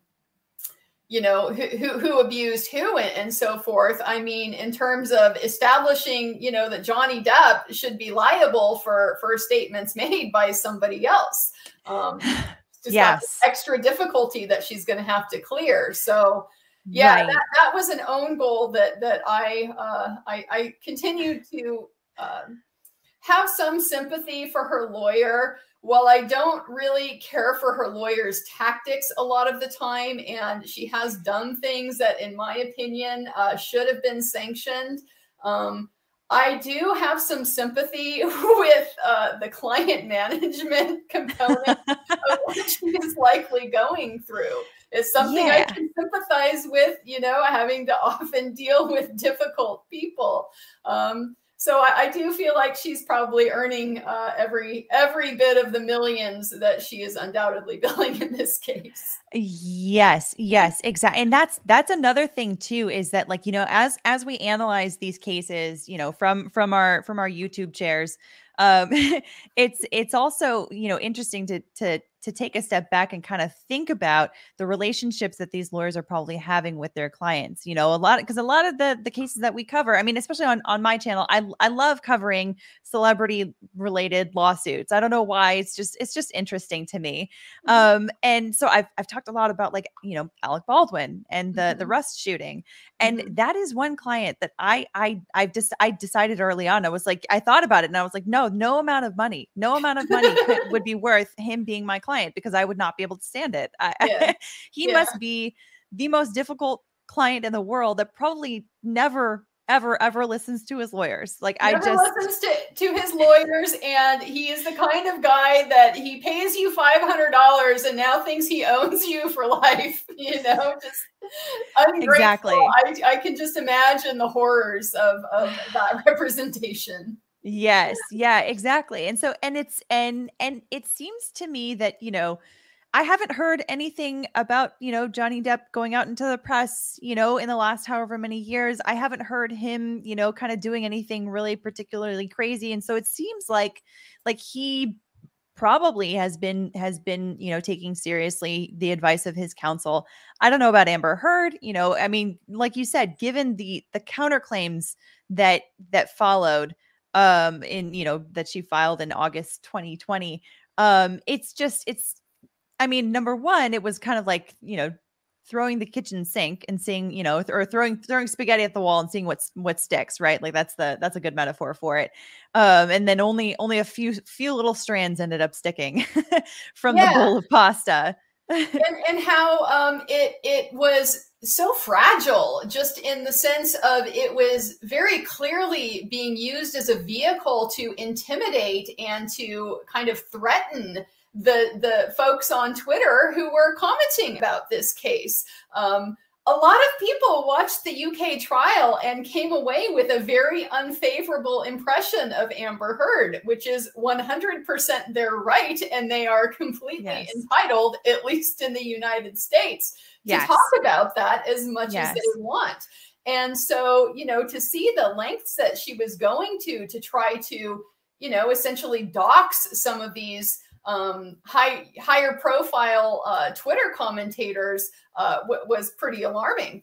you know, who, who, who abused who and, and so forth. I mean, in terms of establishing, you know, that Johnny Depp should be liable for, for statements made by somebody else. Um, just yes. extra difficulty that she's going to have to clear. So, yeah, right. that, that was an own goal that that I uh, I, I continue to uh, have some sympathy for her lawyer. While I don't really care for her lawyer's tactics a lot of the time, and she has done things that, in my opinion, uh, should have been sanctioned. Um, I do have some sympathy with uh, the client management component of what she is likely going through. It's something yeah. I can sympathize with, you know, having to often deal with difficult people. Um, so I, I do feel like she's probably earning uh, every every bit of the millions that she is undoubtedly billing in this case. Yes, yes, exactly. And that's that's another thing too, is that, like, you know, as as we analyze these cases, you know, from from our from our YouTube chairs, um, it's it's also, you know, interesting to to to take a step back and kind of think about the relationships that these lawyers are probably having with their clients. You know, a lot, because a lot of the the cases that we cover, I mean, especially on on my channel, I I love covering celebrity related lawsuits. I don't know why. It's just it's just interesting to me. Um, and so I've I've talked a lot about, like, you know, Alec Baldwin and the mm-hmm. the Rust shooting, and mm-hmm. that is one client that I I I've just I decided early on. I was like, I thought about it and I was like, no, no amount of money, no amount of money could, would be worth him being my client, because I would not be able to stand it. I, yeah. he yeah. must be the most difficult client in the world that probably never, ever, ever listens to his lawyers. Like, never I just listens to, to his lawyers. And he is the kind of guy that he pays you five hundred dollars and now thinks he owns you for life, you know, just ungrateful. Exactly. I, I can just imagine the horrors of, of that representation. Yes. Yeah, exactly. And so, and it's, and, and it seems to me that, you know, I haven't heard anything about, you know, Johnny Depp going out into the press, you know, in the last however many years. I haven't heard him, you know, kind of doing anything really particularly crazy. And so it seems like, like he probably has been, has been, you know, taking seriously the advice of his counsel. I don't know about Amber Heard, you know, I mean, like you said, given the, the counterclaims that, that followed, um, in, you know, that she filed in August twenty twenty. Um, it's just, it's, I mean, number one, it was kind of like, you know, throwing the kitchen sink and seeing, you know, th- or throwing, throwing spaghetti at the wall and seeing what's, what sticks, right? Like that's the, that's a good metaphor for it. Um, and then only, only a few, few little strands ended up sticking from yeah. the bowl of pasta. and, and how um, it, it was so fragile, just in the sense of it was very clearly being used as a vehicle to intimidate and to kind of threaten the the folks on Twitter who were commenting about this case. Um, a lot of people watched the U K trial and came away with a very unfavorable impression of Amber Heard, which is one hundred percent their right, and they are completely yes. entitled, at least in the United States, to yes. talk about that as much yes. as they want. And so, you know, to see the lengths that she was going to to try to, you know, essentially dox some of these um, high, higher profile uh, Twitter commentators uh, w- was pretty alarming.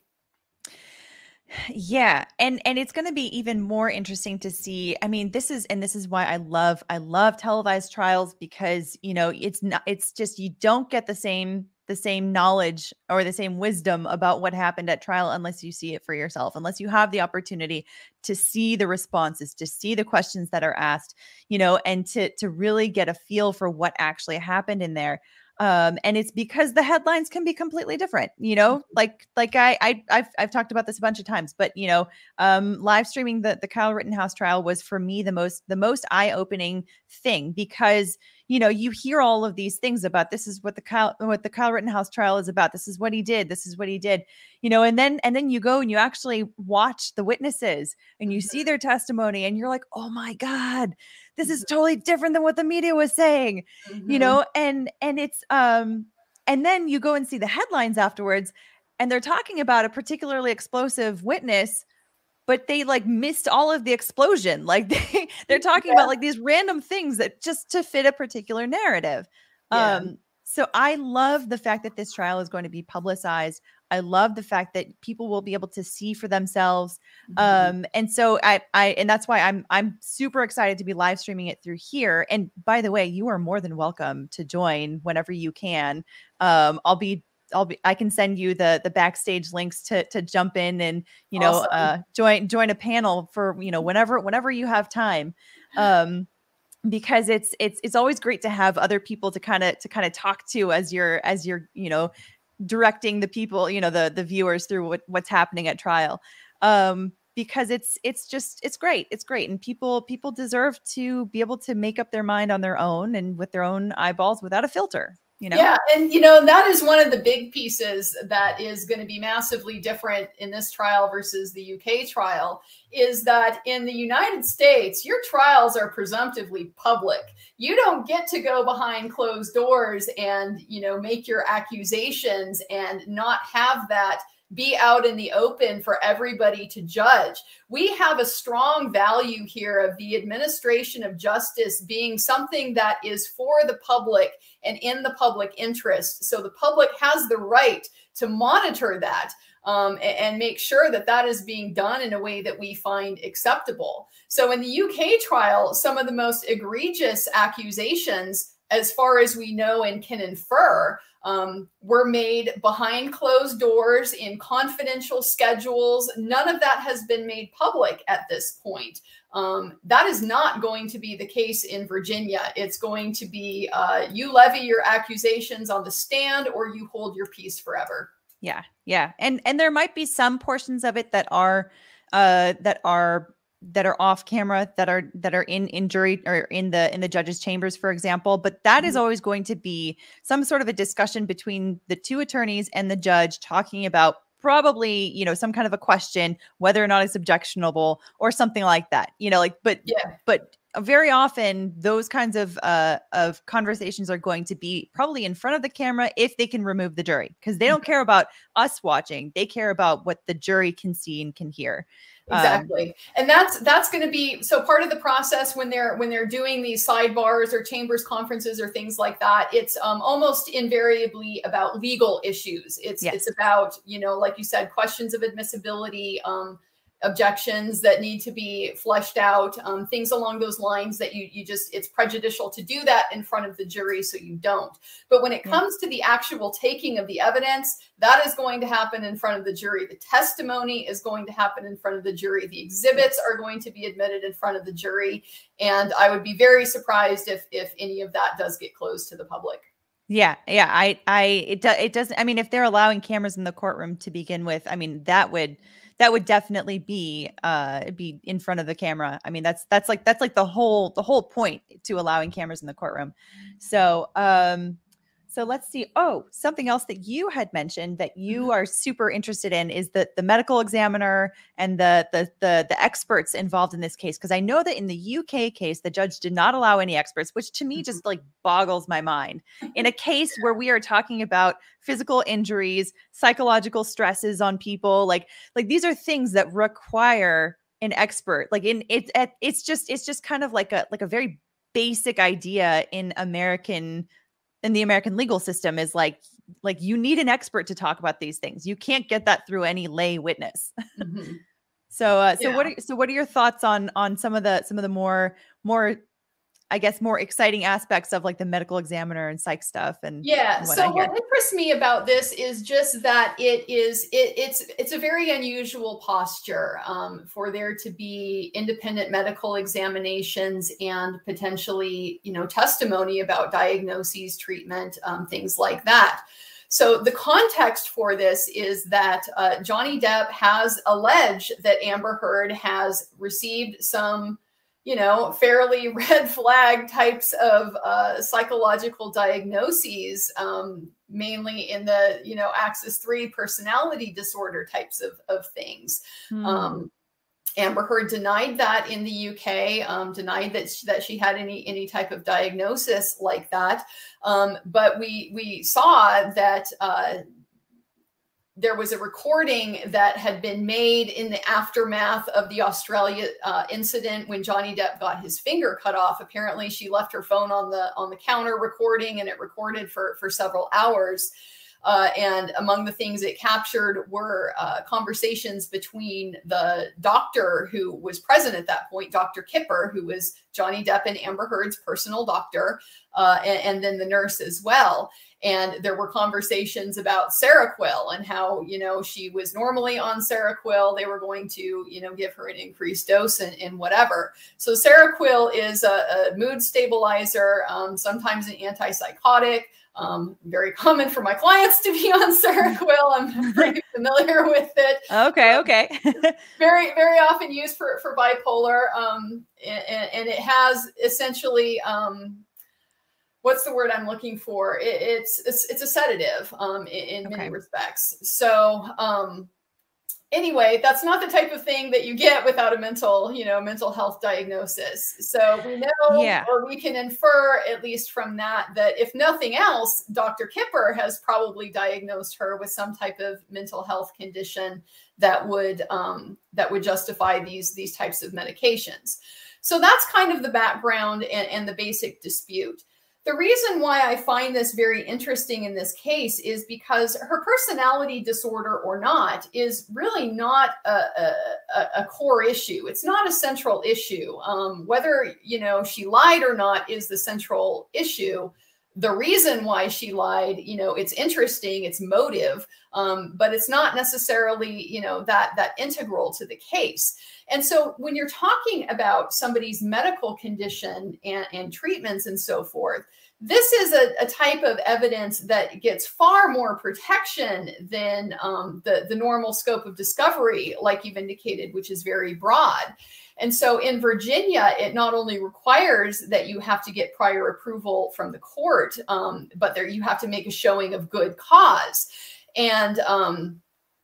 Yeah. And, and it's going to be even more interesting to see. I mean, this is, and this is why I love, I love televised trials, because, you know, it's not, it's just, you don't get the same, the same knowledge or the same wisdom about what happened at trial unless you see it for yourself, unless you have the opportunity to see the responses, to see the questions that are asked, you know, and to, to really get a feel for what actually happened in there. Um, and it's because the headlines can be completely different, you know, like, like I, I, I've, I've talked about this a bunch of times, but, you know, um, live streaming the, the Kyle Rittenhouse trial was for me the most, the most eye-opening thing, because, you know, you hear all of these things about this is what the Kyle, what the Kyle Rittenhouse trial is about. This is what he did. This is what he did, you know, and then, and then you go and you actually watch the witnesses and you see their testimony and you're like, oh my God, this is totally different than what the media was saying, mm-hmm. you know, and, and it's, um, and then you go and see the headlines afterwards and they're talking about a particularly explosive witness but they like missed all of the explosion. Like they they're talking Yeah. about like these random things that just to fit a particular narrative. Yeah. Um, so I love the fact that this trial is going to be publicized. I love the fact that people will be able to see for themselves. Mhm. Um, and so I, I, and that's why I'm, I'm super excited to be live streaming it through here. And by the way, you are more than welcome to join whenever you can. Um, I'll be, I'll be, I can send you the, the backstage links to, to jump in and, you know, Awesome. uh, join, join a panel for, you know, whenever, whenever you have time. Um, because it's, it's, it's always great to have other people to kind of, to kind of talk to as you're, as you're, you know, directing the people, you know, the the viewers through what, what's happening at trial. Um, because it's it's just it's great. It's great. And people people deserve to be able to make up their mind on their own and with their own eyeballs without a filter, you know? Yeah. And, you know, that is one of the big pieces that is going to be massively different in this trial versus the U K trial is that in the United States, your trials are presumptively public. You don't get to go behind closed doors and, you know, make your accusations and not have that be out in the open for everybody to judge. We have a strong value here of the administration of justice being something that is for the public and in the public interest. So the public has the right to monitor that um, and, and make sure that that is being done in a way that we find acceptable. So in the U K trial, some of the most egregious accusations, as far as we know and can infer, um, were made behind closed doors in confidential schedules. None of that has been made public at this point. Um, that is not going to be the case in Virginia. It's going to be uh, you levy your accusations on the stand or you hold your peace forever. Yeah, yeah, and and there might be some portions of it that are uh, that are that are off camera, that are that are in in jury or in the in the judges' chambers, for example. But that mm-hmm. is always going to be some sort of a discussion between the two attorneys and the judge, talking about probably, you know, some kind of a question, whether or not it's objectionable or something like that. You know, like, but yeah, but. Very often those kinds of uh, of conversations are going to be probably in front of the camera if they can remove the jury, because they don't care about us watching. They care about what the jury can see and can hear. Exactly. Um, and that's that's going to be so part of the process when they're when they're doing these sidebars or chambers conferences or things like that. It's um, almost invariably about legal issues. It's yes. it's about, you know, like you said, questions of admissibility, um, objections that need to be fleshed out, um, things along those lines that you you just, it's prejudicial to do that in front of the jury, so you don't. But when it comes to the actual taking of the evidence, that is going to happen in front of the jury. The testimony is going to happen in front of the jury. The exhibits are going to be admitted in front of the jury. And I would be very surprised if if any of that does get closed to the public. Yeah, yeah, I, I, it, do, it doesn't. I mean, if they're allowing cameras in the courtroom to begin with, I mean, that would, that would definitely be, uh, be in front of the camera. I mean, that's that's like that's like the whole the whole point to allowing cameras in the courtroom. So, um, so let's see. Oh, something else that you had mentioned that you are super interested in is the the medical examiner and the the the, the experts involved in this case. Because I know that in the U K case, the judge did not allow any experts, which to me just like boggles my mind. In a case where we are talking about physical injuries, psychological stresses on people, like like these are things that require an expert. Like in it, it it's just it's just kind of like a like a very basic idea in American. in the American legal system is like, like you need an expert to talk about these things. You can't get that through any lay witness. Mm-hmm. so, uh, so yeah. what are, so what are your thoughts on, on some of the, some of the more, more, I guess, more exciting aspects of like the medical examiner and psych stuff? And yeah. and So what interests me about this is just that it is, it, it's, it's a very unusual posture um, for there to be independent medical examinations and potentially, you know, testimony about diagnoses, treatment, um, things like that. So the context for this is that uh, Johnny Depp has alleged that Amber Heard has received some, you know, fairly red flag types of uh, psychological diagnoses, um, mainly in the, you know, Axis three personality disorder types of, of things. Hmm. Um, Amber Heard denied that in the U K, um, denied that she, that she had any any type of diagnosis like that. Um, but we we saw that uh, there was a recording that had been made in the aftermath of the Australia uh, incident when Johnny Depp got his finger cut off. Apparently she left her phone on the on the counter recording, and it recorded for, for several hours. Uh, and among the things it captured were uh, conversations between the doctor who was present at that point, Doctor Kipper, who was Johnny Depp and Amber Heard's personal doctor, uh, and, and then the nurse as well. And there were conversations about Seroquel and how, you know, she was normally on Seroquel. They were going to, you know, give her an increased dose and, and whatever. So Seroquel is a, a mood stabilizer, um, sometimes an antipsychotic. Um, very common for my clients to be on Seroquel. I'm pretty familiar with it. Okay, okay. very, very often used for, for bipolar. Um, and, and it has essentially, um, what's the word I'm looking for? It, it's, it's, it's a sedative um, in, in okay. many respects. So um, anyway, that's not the type of thing that you get without a mental, you know, mental health diagnosis. So we know, yeah. or we can infer at least from that, that if nothing else, Doctor Kipper has probably diagnosed her with some type of mental health condition that would, um, that would justify these, these types of medications. So that's kind of the background and, and the basic dispute. The reason why I find this very interesting in this case is because her personality disorder or not is really not a, a, a core issue. It's not a central issue. Um, whether, you know, she lied or not is the central issue. The reason why she lied, you know, it's interesting, it's motive, um, but it's not necessarily, you know, that, that integral to the case. And so when you're talking about somebody's medical condition and, and treatments and so forth, this is a, a type of evidence that gets far more protection than um, the, the normal scope of discovery, like you've indicated, which is very broad. And so in Virginia, it not only requires that you have to get prior approval from the court, um, but there you have to make a showing of good cause. And um,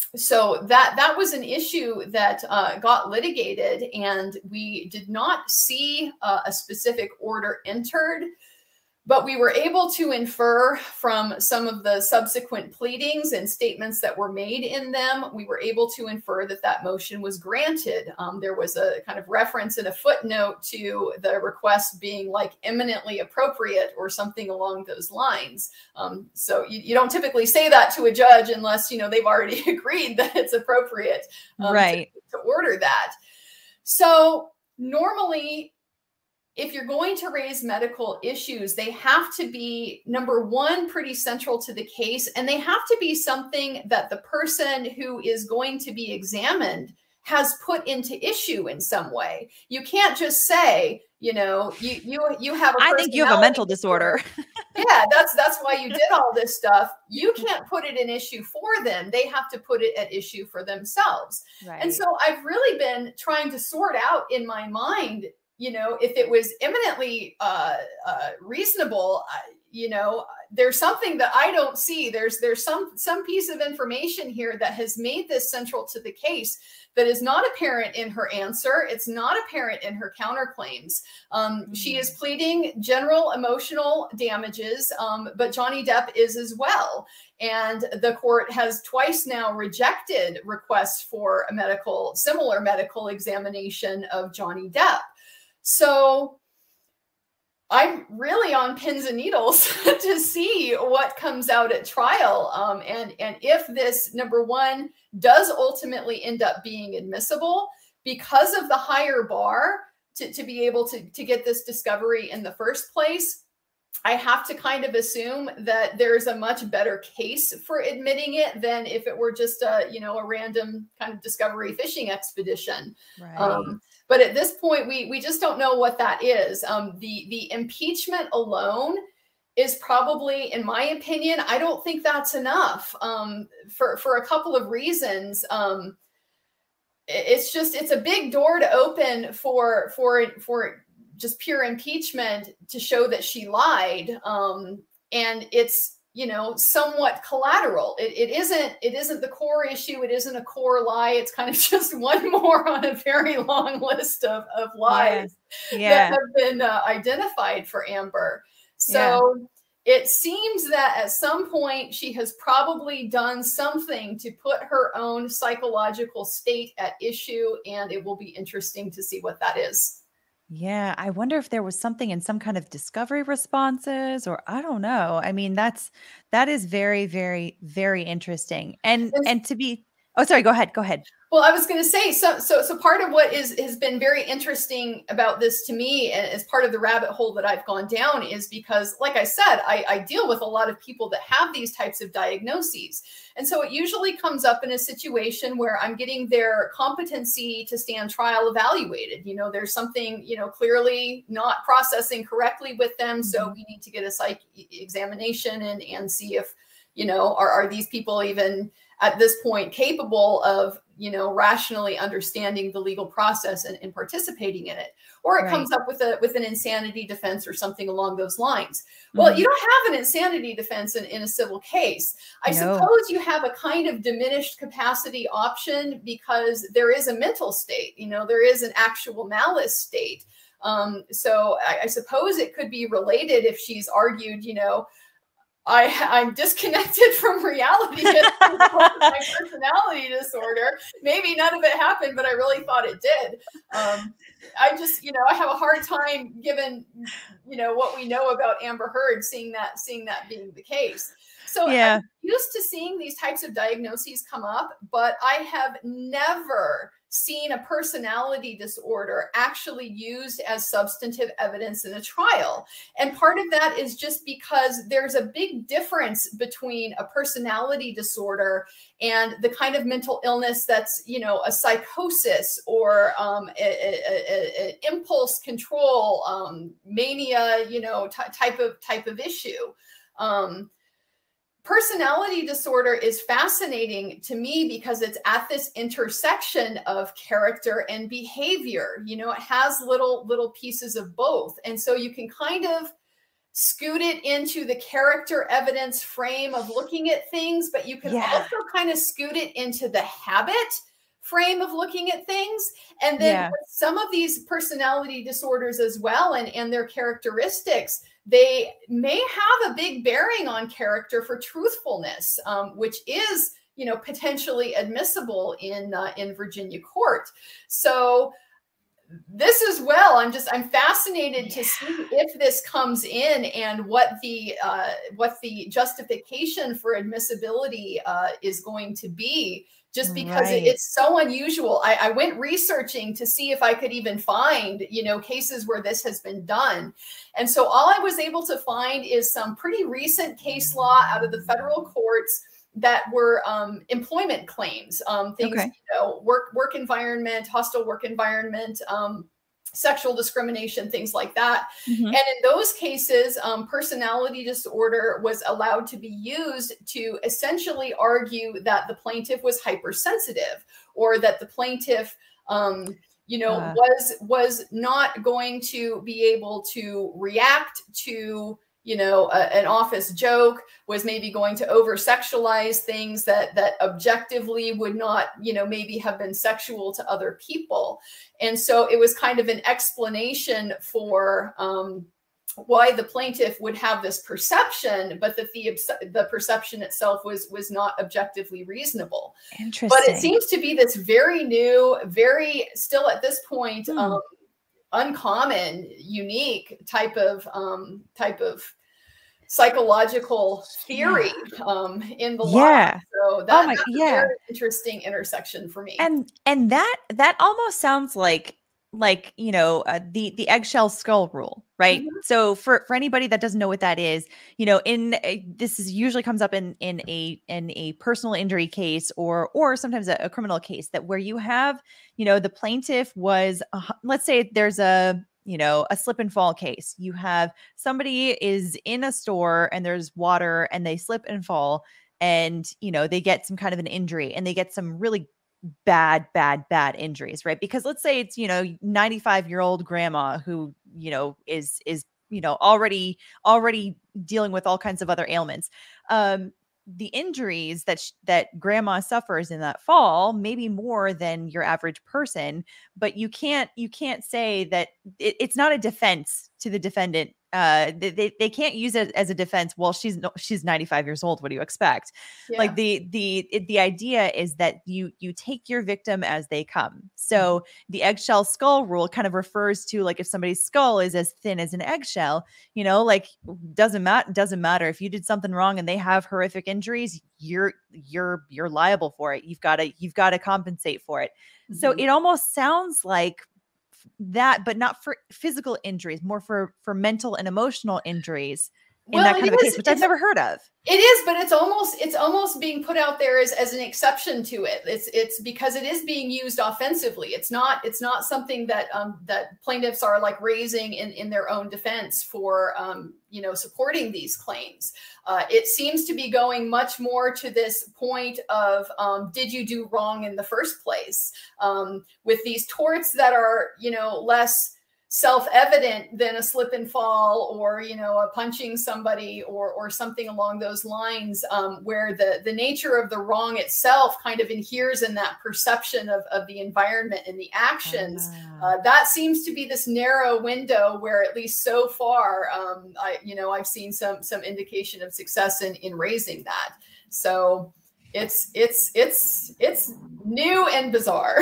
so that that was an issue that uh, got litigated, and we did not see uh, a specific order entered. But we were able to infer from some of the subsequent pleadings and statements that were made in them, we were able to infer that that motion was granted. Um, there was a kind of reference in a footnote to the request being like eminently appropriate or something along those lines. Um, so you, you don't typically say that to a judge unless, you know, they've already agreed that it's appropriate um, right. to, to order that. So normally, if you're going to raise medical issues, they have to be, number one, pretty central to the case, and they have to be something that the person who is going to be examined has put into issue in some way. You can't just say, you know, you you you have a I think you have a mental disorder. Yeah, that's that's why you did all this stuff. You can't put it in issue for them. They have to put it at issue for themselves. Right. And so I've really been trying to sort out in my mind, you know, if it was eminently uh, uh, reasonable, uh, you know, there's something that I don't see. There's there's some some piece of information here that has made this central to the case that is not apparent in her answer. It's not apparent in her counterclaims. Um, mm-hmm. She is pleading general emotional damages, um, but Johnny Depp is as well. And the court has twice now rejected requests for a medical, similar medical examination of Johnny Depp. So I'm really on pins and needles to see what comes out at trial. Um, and, and if this, number one, does ultimately end up being admissible because of the higher bar to, to be able to, to get this discovery in the first place, I have to kind of assume that there's a much better case for admitting it than if it were just a, you know, a random kind of discovery fishing expedition. Right. Um, but at this point, we we just don't know what that is. Um, the the impeachment alone is probably, in my opinion, I don't think that's enough um, for for a couple of reasons. Um, it's just it's a big door to open for for for just pure impeachment to show that she lied, um, and it's, you know, somewhat collateral. It, it isn't, it isn't the core issue. It isn't a core lie. It's kind of just one more on a very long list of, of lies yeah. Yeah. that have been uh, identified for Amber. So, it seems that at some point she has probably done something to put her own psychological state at issue, and it will be interesting to see what that is. Yeah, I wonder if there was something in some kind of discovery responses, or I don't know. I mean, that's that is very, very, very interesting. And And and to be Oh, sorry, go ahead. Go ahead. Well, I was going to say, so, so, so part of what is has been very interesting about this to me, and as part of the rabbit hole that I've gone down, is because, like I said, I, I deal with a lot of people that have these types of diagnoses, and so it usually comes up in a situation where I'm getting their competency to stand trial evaluated. You know, there's something, you know, clearly not processing correctly with them, so we need to get a psych examination and and see if, you know, are are these people even at this point capable of, you know, rationally understanding the legal process and, and participating in it. Or it right. comes up with a with an insanity defense or something along those lines. Well, mm-hmm. you don't have an insanity defense in, in a civil case. I no. suppose you have a kind of diminished capacity option because there is a mental state, you know, there is an actual malice state. Um, so I, I suppose it could be related if she's argued, you know, I, I'm disconnected from reality. My personality disorder. Maybe none of it happened, but I really thought it did. Um, I just, you know, I have a hard time, given, you know, what we know about Amber Heard, seeing that, seeing that being the case. So yeah. I'm used to seeing these types of diagnoses come up, but I have never seen a personality disorder actually used as substantive evidence in a trial. And part of that is just because there's a big difference between a personality disorder and the kind of mental illness that's, you know, a psychosis or um, a, a, a, a impulse control, um, mania, you know, type of type of issue. Um, Personality disorder is fascinating to me because it's at this intersection of character and behavior. You know, it has little, little pieces of both. And so you can kind of scoot it into the character evidence frame of looking at things, but you can yeah. also kind of scoot it into the habit frame of looking at things. And then yeah. some of these personality disorders as well, and, and their characteristics, they may have a big bearing on character for truthfulness, um, which is, you know, potentially admissible in uh, in Virginia court. So this as well, I'm just I'm fascinated yeah. to see if this comes in and what the uh, what the justification for admissibility uh, is going to be. Just because right. it's so unusual. I, I went researching to see if I could even find, you know, cases where this has been done. And so all I was able to find is some pretty recent case law out of the federal courts that were um, employment claims, um, things, okay. you know, work, work environment, hostile work environment, um, sexual discrimination, things like that. Mm-hmm. And in those cases, um, personality disorder was allowed to be used to essentially argue that the plaintiff was hypersensitive, or that the plaintiff, um, you know, uh. was, was not going to be able to react to, you know, a, an office joke, was maybe going to over sexualize things that, that objectively would not, you know, maybe have been sexual to other people. And so it was kind of an explanation for um, why the plaintiff would have this perception, but that the, the perception itself was, was not objectively reasonable. Interesting. But it seems to be this very new, very still at this point, hmm. um, uncommon, unique type of um, type of psychological theory yeah. um, in the law. Yeah. So that, oh my, that's yeah. a very interesting intersection for me. And and that that almost sounds like like you know uh, the the eggshell skull rule, right? Mm-hmm. So for for anybody that doesn't know what that is, you know, in uh, this is usually comes up in in a in a personal injury case, or or sometimes a, a criminal case, that where you have, you know, the plaintiff was uh, let's say there's a you know a slip and fall case. You have somebody is in a store and there's water and they slip and fall, and you know they get some kind of an injury, and they get some really bad, bad, bad injuries, right? Because let's say it's, you know, ninety-five year old grandma who, you know, is, is, you know, already, already dealing with all kinds of other ailments. Um, the injuries that, sh- that grandma suffers in that fall, maybe more than your average person, but you can't, you can't say that it, it's not a defense to the defendant uh they, they, they can't use it as a defense. Well, she's no, she's ninety-five years old. What do you expect? Yeah. Like the the it, the idea is that you you take your victim as they come. So mm-hmm. the eggshell skull rule kind of refers to like if somebody's skull is as thin as an eggshell, you know, like doesn't matter doesn't matter if you did something wrong and they have horrific injuries, you're you're you're liable for it. You've got to you've got to compensate for it. Mm-hmm. So it almost sounds like that, but not for physical injuries, more for for mental and emotional injuries in well, that kind of a case, which I've never heard of. It is, but it's almost it's almost being put out there as, as an exception to it. It's it's because it is being used offensively. It's not it's not something that um, that plaintiffs are like raising in, in their own defense for um, you know supporting these claims. Uh, it seems to be going much more to this point of um, did you do wrong in the first place? Um, with these torts that are you know less self-evident than a slip and fall or, you know, a punching somebody or or something along those lines, um, where the, the nature of the wrong itself kind of inheres in that perception of, of the environment and the actions. Uh, uh, that seems to be this narrow window where, at least so far, um, I, you know, I've seen some some indication of success in, in raising that. So it's it's it's it's new and bizarre.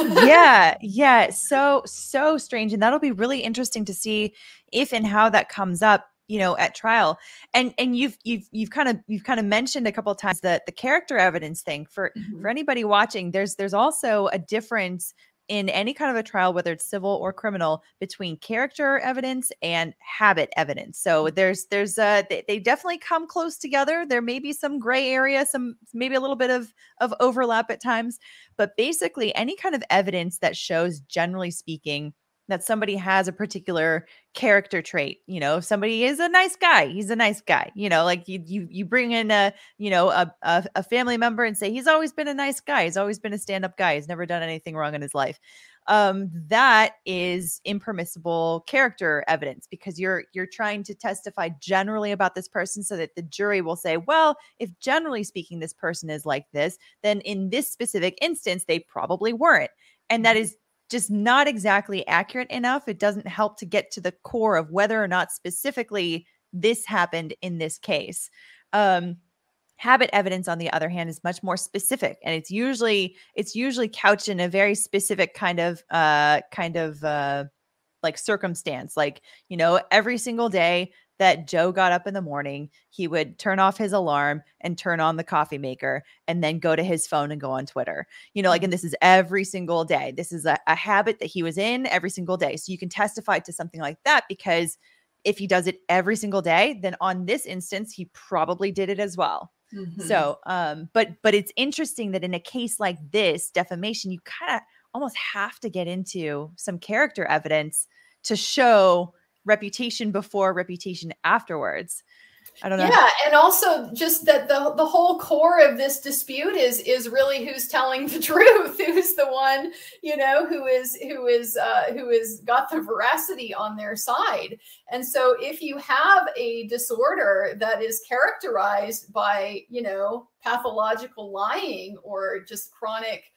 yeah yeah so so strange, and that'll be really interesting to see if and how that comes up, you know, at trial. And and you've you've you've kind of you've kind of mentioned a couple of times that the character evidence thing for mm-hmm. for anybody watching, there's there's also a difference in any kind of a trial, whether it's civil or criminal, between character evidence and habit evidence. So there's, there's uh they, they definitely come close together. There may be some gray area, some, maybe a little bit of, of overlap at times, but basically any kind of evidence that shows, generally speaking, that somebody has a particular character trait. You know, if somebody is a nice guy, he's a nice guy, you know, like you, you, you bring in a, you know, a, a, a family member and say, he's always been a nice guy. He's always been a stand-up guy. He's never done anything wrong in his life. Um, that is impermissible character evidence, because you're, you're trying to testify generally about this person so that the jury will say, well, if generally speaking, this person is like this, then in this specific instance, they probably weren't. And that is just not exactly accurate enough. It doesn't help to get to the core of whether or not specifically this happened in this case. Um, habit evidence, on the other hand, is much more specific, and it's usually it's usually couched in a very specific kind of uh, kind of uh, like circumstance. Like, you know, every single day that Joe got up in the morning, he would turn off his alarm and turn on the coffee maker and then go to his phone and go on Twitter. You know, like, and this is every single day. This is a, a habit that he was in every single day. So you can testify to something like that, because if he does it every single day, then on this instance, he probably did it as well. Mm-hmm. So, um, but, but it's interesting that in a case like this, defamation, you kind of almost have to get into some character evidence to show reputation before, reputation afterwards. I don't know. Yeah, and also just that the the whole core of this dispute is is really who's telling the truth, who's the one, you know, who is who is uh, who is got the veracity on their side. And so if you have a disorder that is characterized by, you know, pathological lying or just chronic,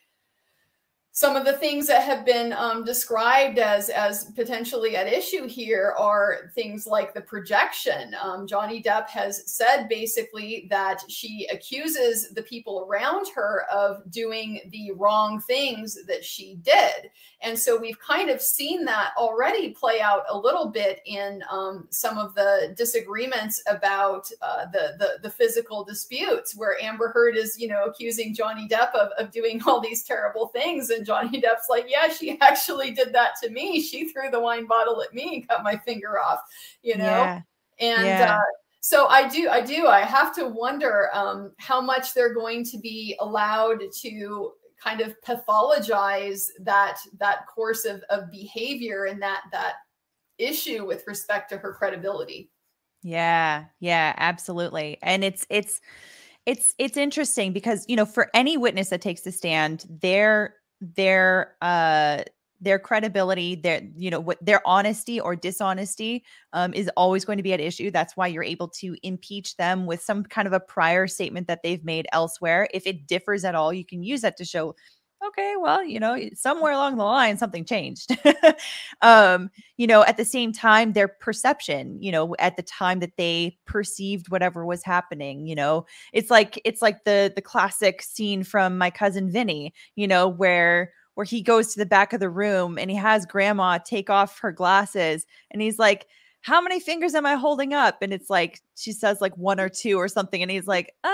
some of the things that have been um, described as, as potentially at issue here are things like the projection. Um, Johnny Depp has said basically that she accuses the people around her of doing the wrong things that she did. And so we've kind of seen that already play out a little bit in um, some of the disagreements about uh, the, the, the physical disputes, where Amber Heard is, you know, accusing Johnny Depp of, of doing all these terrible things. And Johnny Depp's like, yeah, she actually did that to me. She threw the wine bottle at me and cut my finger off, you know? Yeah. And yeah. Uh, so I do, I do, I have to wonder um, how much they're going to be allowed to kind of pathologize that, that course of, of behavior and that, that issue with respect to her credibility. Yeah. Yeah, absolutely. And it's, it's, it's, it's interesting because, you know, for any witness that takes the stand, their, their, uh, their credibility, their, you know, what their honesty or dishonesty um, is always going to be at issue. That's why you're able to impeach them with some kind of a prior statement that they've made elsewhere. If it differs at all, you can use that to show okay, well, you know, somewhere along the line, something changed. um, you know, at the same time, their perception, you know, at the time that they perceived whatever was happening, you know, it's like, it's like the, the classic scene from My Cousin Vinny, you know, where, where he goes to the back of the room and he has grandma take off her glasses and he's like, how many fingers am I holding up? And it's like, she says like one or two or something. And he's like, uh,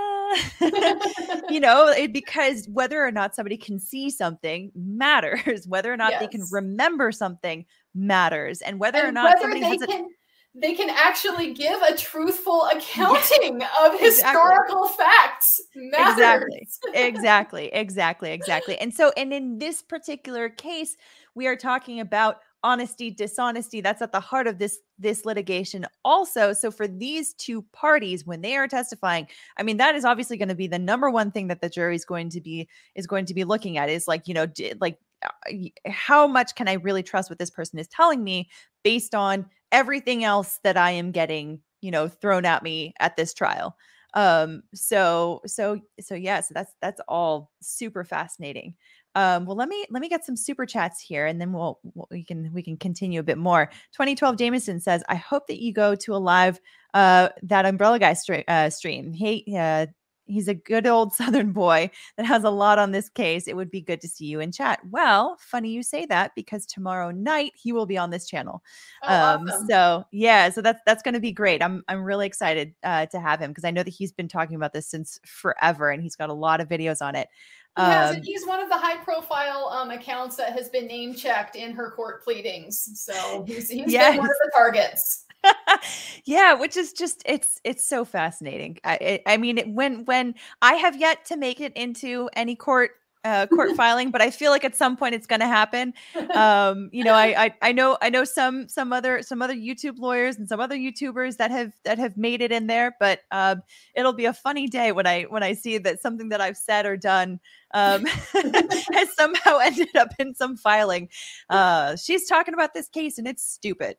you know, it, because whether or not somebody can see something matters, whether or not yes. they can remember something matters, and whether and or not whether somebody they has can, a- they can actually give a truthful accounting yeah, of historical exactly. facts matters. Exactly, exactly, exactly, exactly. And so, and in this particular case, we are talking about honesty, dishonesty. That's at the heart of this this litigation also. So for these two parties, when they are testifying, I mean, that is obviously going to be the number one thing that the jury is going to be is going to be looking at, is like, you know, d- like how much can I really trust what this person is telling me based on everything else that I am getting, you know, thrown at me at this trial. Um, so, so, so yeah, so that's, that's all super fascinating. Um, well, let me, let me get some super chats here and then we'll, we'll we can, we can continue a bit more. twenty twelve Jameson says, I hope that you go to a live, uh, that Umbrella Guy stre- uh, stream. Hey, uh, he's a good old Southern boy that has a lot on this case. It would be good to see you in chat. Well, funny you say that, because tomorrow night he will be on this channel. Oh, um, awesome. So yeah, so that's that's going to be great. I'm I'm really excited uh, to have him, because I know that he's been talking about this since forever, and he's got a lot of videos on it. He has, and Um, he's one of the high-profile um, accounts that has been name-checked in her court pleadings. So he's he's yes. been one of the targets. Yeah, which is just, it's it's so fascinating. I I mean, it, when when I have yet to make it into any court uh, court filing, but I feel like at some point it's going to happen. Um, you know, I, I I know I know some some other some other YouTube lawyers and some other YouTubers that have that have made it in there, but um, it'll be a funny day when I when I see that something that I've said or done um, has somehow ended up in some filing. Uh, she's talking about this case and it's stupid.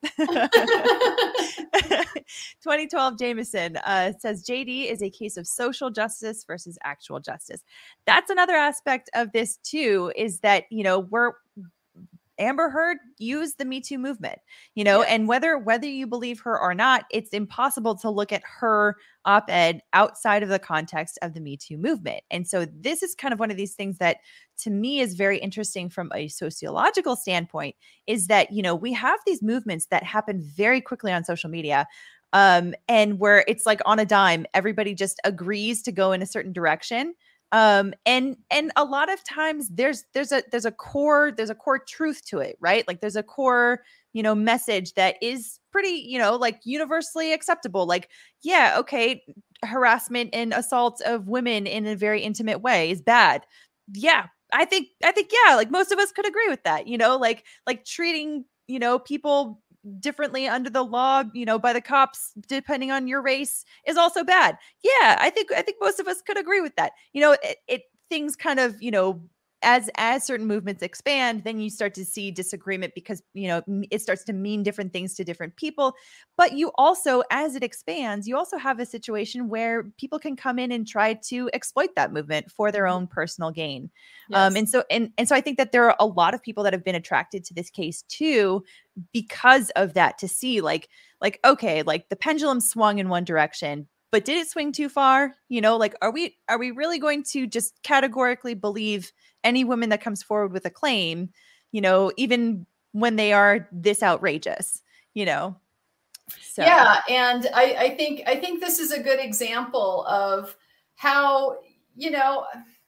twenty twelve Jameson uh, says J D is a case of social justice versus actual justice. That's another aspect of this too, is that, you know, we're Amber Heard used the Me Too movement, you know, yes. and whether whether you believe her or not, it's impossible to look at her op-ed outside of the context of the Me Too movement. And so this is kind of one of these things that to me is very interesting from a sociological standpoint, is that, you know, we have these movements that happen very quickly on social media. Um, and where it's like on a dime, everybody just agrees to go in a certain direction. Um, and and a lot of times there's there's a there's a core there's a core truth to it, right? Like there's a core, you know, message that is pretty, you know, like universally acceptable. Like, yeah, okay, harassment and assault of women in a very intimate way is bad. Yeah, I think I think yeah, like most of us could agree with that, you know, like like treating, you know, people differently under the law, you know, by the cops, depending on your race, is also bad. Yeah, I think I think most of us could agree with that. You know, it, it things kind of, you know, as as certain movements expand, then you start to see disagreement because, you know, it starts to mean different things to different people. But you also, as it expands, you also have a situation where people can come in and try to exploit that movement for their own personal gain. Yes. Um, and so and and so I think that there are a lot of people that have been attracted to this case too, because of that, to see like like okay, like the pendulum swung in one direction, but did it swing too far? You know, like are we are we really going to just categorically believe any woman that comes forward with a claim, you know, even when they are this outrageous, you know? So yeah, and I, I think I think this is a good example of how, you know,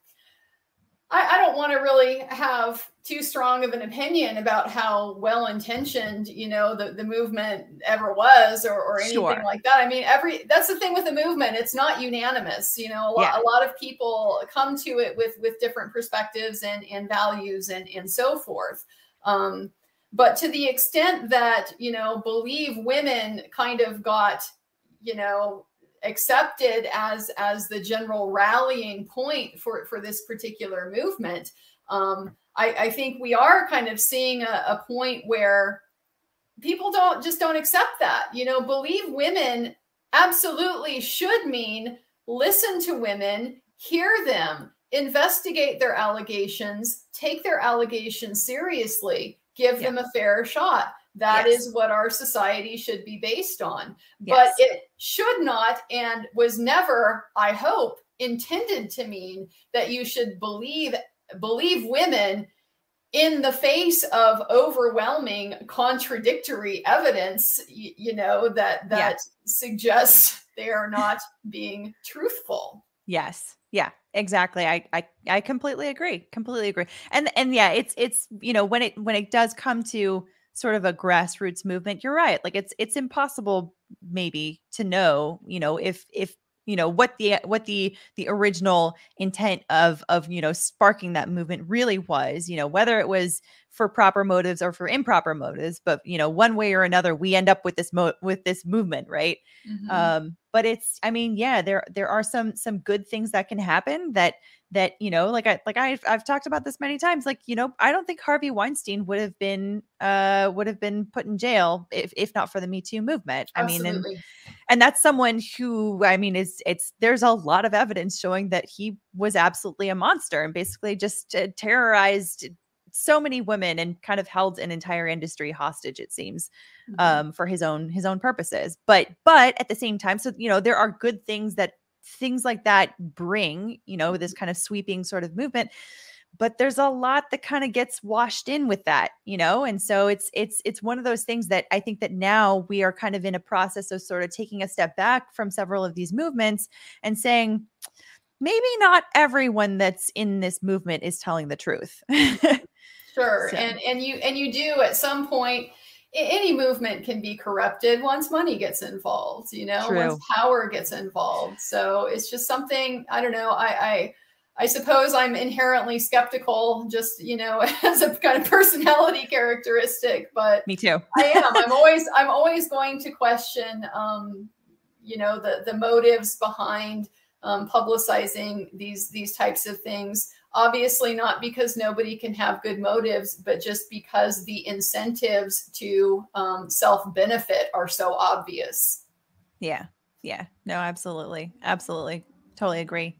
I, I don't want to really have too strong of an opinion about how well-intentioned, you know, the, the movement ever was, or, or anything sure. like that. I mean, every, that's the thing with the movement. It's not unanimous. You know, a lot, yeah. a lot of people come to it with, with different perspectives and, and values and, and so forth. Um, but to the extent that, you know, Believe Women kind of got, you know, accepted as as the general rallying point for for this particular movement, um I, I think we are kind of seeing a, a point where people don't just don't accept that. You know, Believe Women absolutely should mean listen to women, hear them, investigate their allegations, take their allegations seriously, give yeah. them a fair shot. That yes. is what our society should be based on. Yes. But it should not, and was never, I hope, intended to mean that you should believe believe women in the face of overwhelming contradictory evidence, you, you know, that that yeah. suggests they are not being truthful. Yes. Yeah, exactly. I, I, I completely agree. Completely agree. And, and yeah, it's, it's, you know, when it, when it does come to sort of a grassroots movement, you're right. Like it's, it's impossible maybe to know, you know, if, if, you know, what the, what the, the original intent of, of, you know, sparking that movement really was, you know, whether it was for proper motives or for improper motives, but, you know, one way or another, we end up with this, mo with this movement. Right. Mm-hmm. Um, but it's, I mean, yeah, there, there are some, some good things that can happen that, that, you know, like I, like I've, I've talked about this many times, like, you know, I don't think Harvey Weinstein would have been, uh, would have been put in jail if, if not for the Me Too movement. I Absolutely. mean, and, and that's someone who, I mean, is it's, there's a lot of evidence showing that he was absolutely a monster and basically just uh, terrorized so many women and kind of held an entire industry hostage, it seems, mm-hmm. um, for his own, his own purposes. But, but at the same time, so, you know, there are good things that things like that bring, you know, this kind of sweeping sort of movement, but there's a lot that kind of gets washed in with that, you know? And so it's, it's, it's one of those things that I think that now we are kind of in a process of sort of taking a step back from several of these movements and saying, maybe not everyone that's in this movement is telling the truth. Sure. So. And, and you, and you do at some point, any movement can be corrupted once money gets involved, you know, True. once power gets involved. So it's just something, I don't know. I, I, I suppose I'm inherently skeptical, just, you know, as a kind of personality characteristic, but me too. I am, I'm always, I'm always going to question, um, you know, the, the motives behind um, publicizing these, these types of things. Obviously not because nobody can have good motives, but just because the incentives to um, self-benefit are so obvious. Yeah. Yeah. No, absolutely. Absolutely. Totally agree.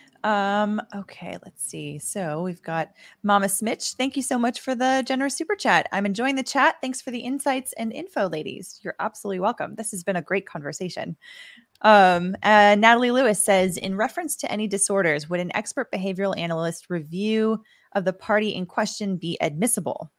Um, okay, let's see. So we've got Mama Smitch. Thank you so much for the generous super chat. I'm enjoying the chat. Thanks for the insights and info, ladies. You're absolutely welcome. This has been a great conversation. Um, uh, Natalie Lewis says, in reference to any disorders, would an expert behavioral analyst review of the party in question be admissible?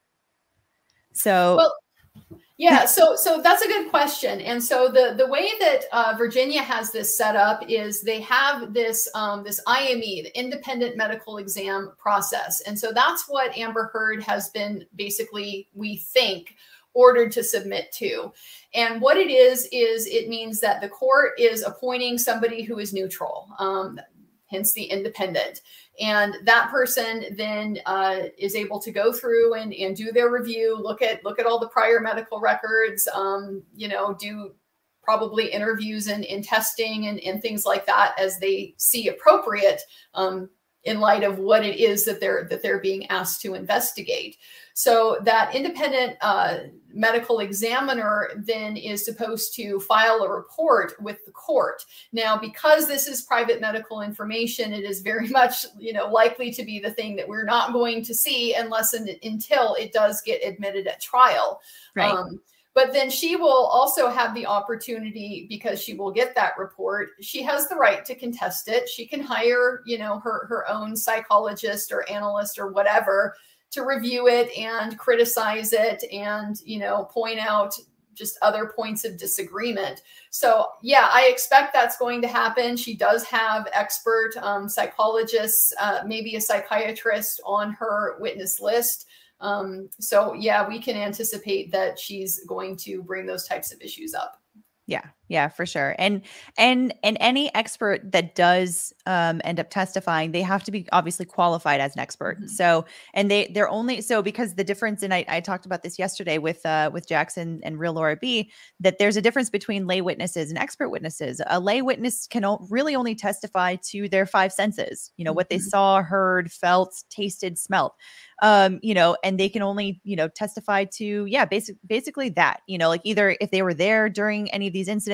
So, well, yeah, so so that's a good question. And so the the way that uh, Virginia has this set up is they have this um, this I M E, the Independent Medical Exam process, and so that's what Amber Heard has been basically, we think, ordered to submit to. And what it is, is it means that the court is appointing somebody who is neutral, um, hence the independent. And that person then uh, is able to go through and, and do their review, look at look at all the prior medical records, um, you know, do probably interviews and, and testing and, and things like that as they see appropriate, um, in light of what it is that they're that they're being asked to investigate. So that independent uh, medical examiner then is supposed to file a report with the court. Now, because this is private medical information, it is very much, you know, likely to be the thing that we're not going to see unless and until it does get admitted at trial. Right. Um, But then she will also have the opportunity, because she will get that report. She has the right to contest it. She can hire, you know, her, her own psychologist or analyst or whatever to review it and criticize it and, you know, point out just other points of disagreement. So, yeah, I expect that's going to happen. She does have expert um, psychologists, uh, maybe a psychiatrist on her witness list. Um, so yeah, we can anticipate that she's going to bring those types of issues up. Yeah, yeah, for sure. And, and, and any expert that does, um, end up testifying, they have to be obviously qualified as an expert. Mm-hmm. So, and they, they're only, so because the difference, and I, I talked about this yesterday with, uh, with Jackson and Real Laura B, that there's a difference between lay witnesses and expert witnesses. A lay witness can o- really only testify to their five senses, you know, mm-hmm. what they saw, heard, felt, tasted, smelt. Um, you know, and they can only, you know, testify to, yeah, basic, basically that, you know, like either if they were there during any of these incidents,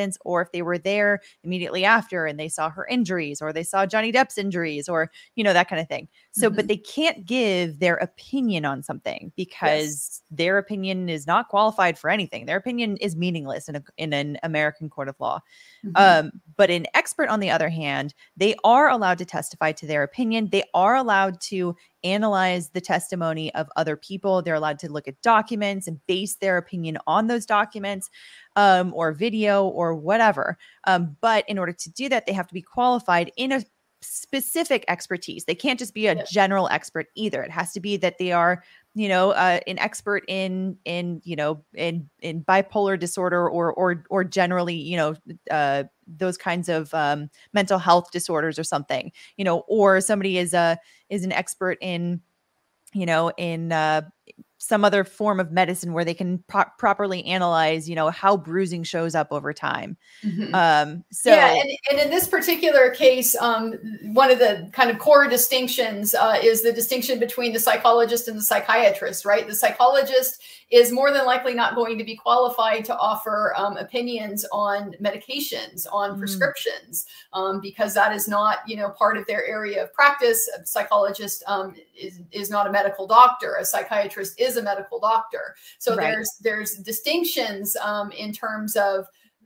documents, or if they were there immediately after and they saw her injuries, or they saw Johnny Depp's injuries, or, you know, that kind of thing. So, mm-hmm. but they can't give their opinion on something because yes. their opinion is not qualified for anything. Their opinion is meaningless in a, in an American court of law. Mm-hmm. Um, but an expert, on the other hand, they are allowed to testify to their opinion. They are allowed to analyze the testimony of other people. They're allowed to look at documents and base their opinion on those documents, um, or video or whatever. Um, but in order to do that, they have to be qualified in a specific expertise. They can't just be a yeah. general expert either. It has to be that they are, you know, uh, an expert in, in, you know, in, in bipolar disorder, or, or, or generally, you know, uh, those kinds of um, mental health disorders or something, you know, or somebody is a, is an expert in, you know, in uh, some other form of medicine where they can pro- properly analyze, you know, how bruising shows up over time. Mm-hmm. Um, so yeah, and, and in this particular case, um, one of the kind of core distinctions uh, is the distinction between the psychologist and the psychiatrist, right? The psychologist is more than likely not going to be qualified to offer um, opinions on medications, on mm. prescriptions, um, because that is not, you know, part of their area of practice. A psychologist um, is, is not a medical doctor. A psychiatrist is a medical doctor. So right. there's there's distinctions um, in terms of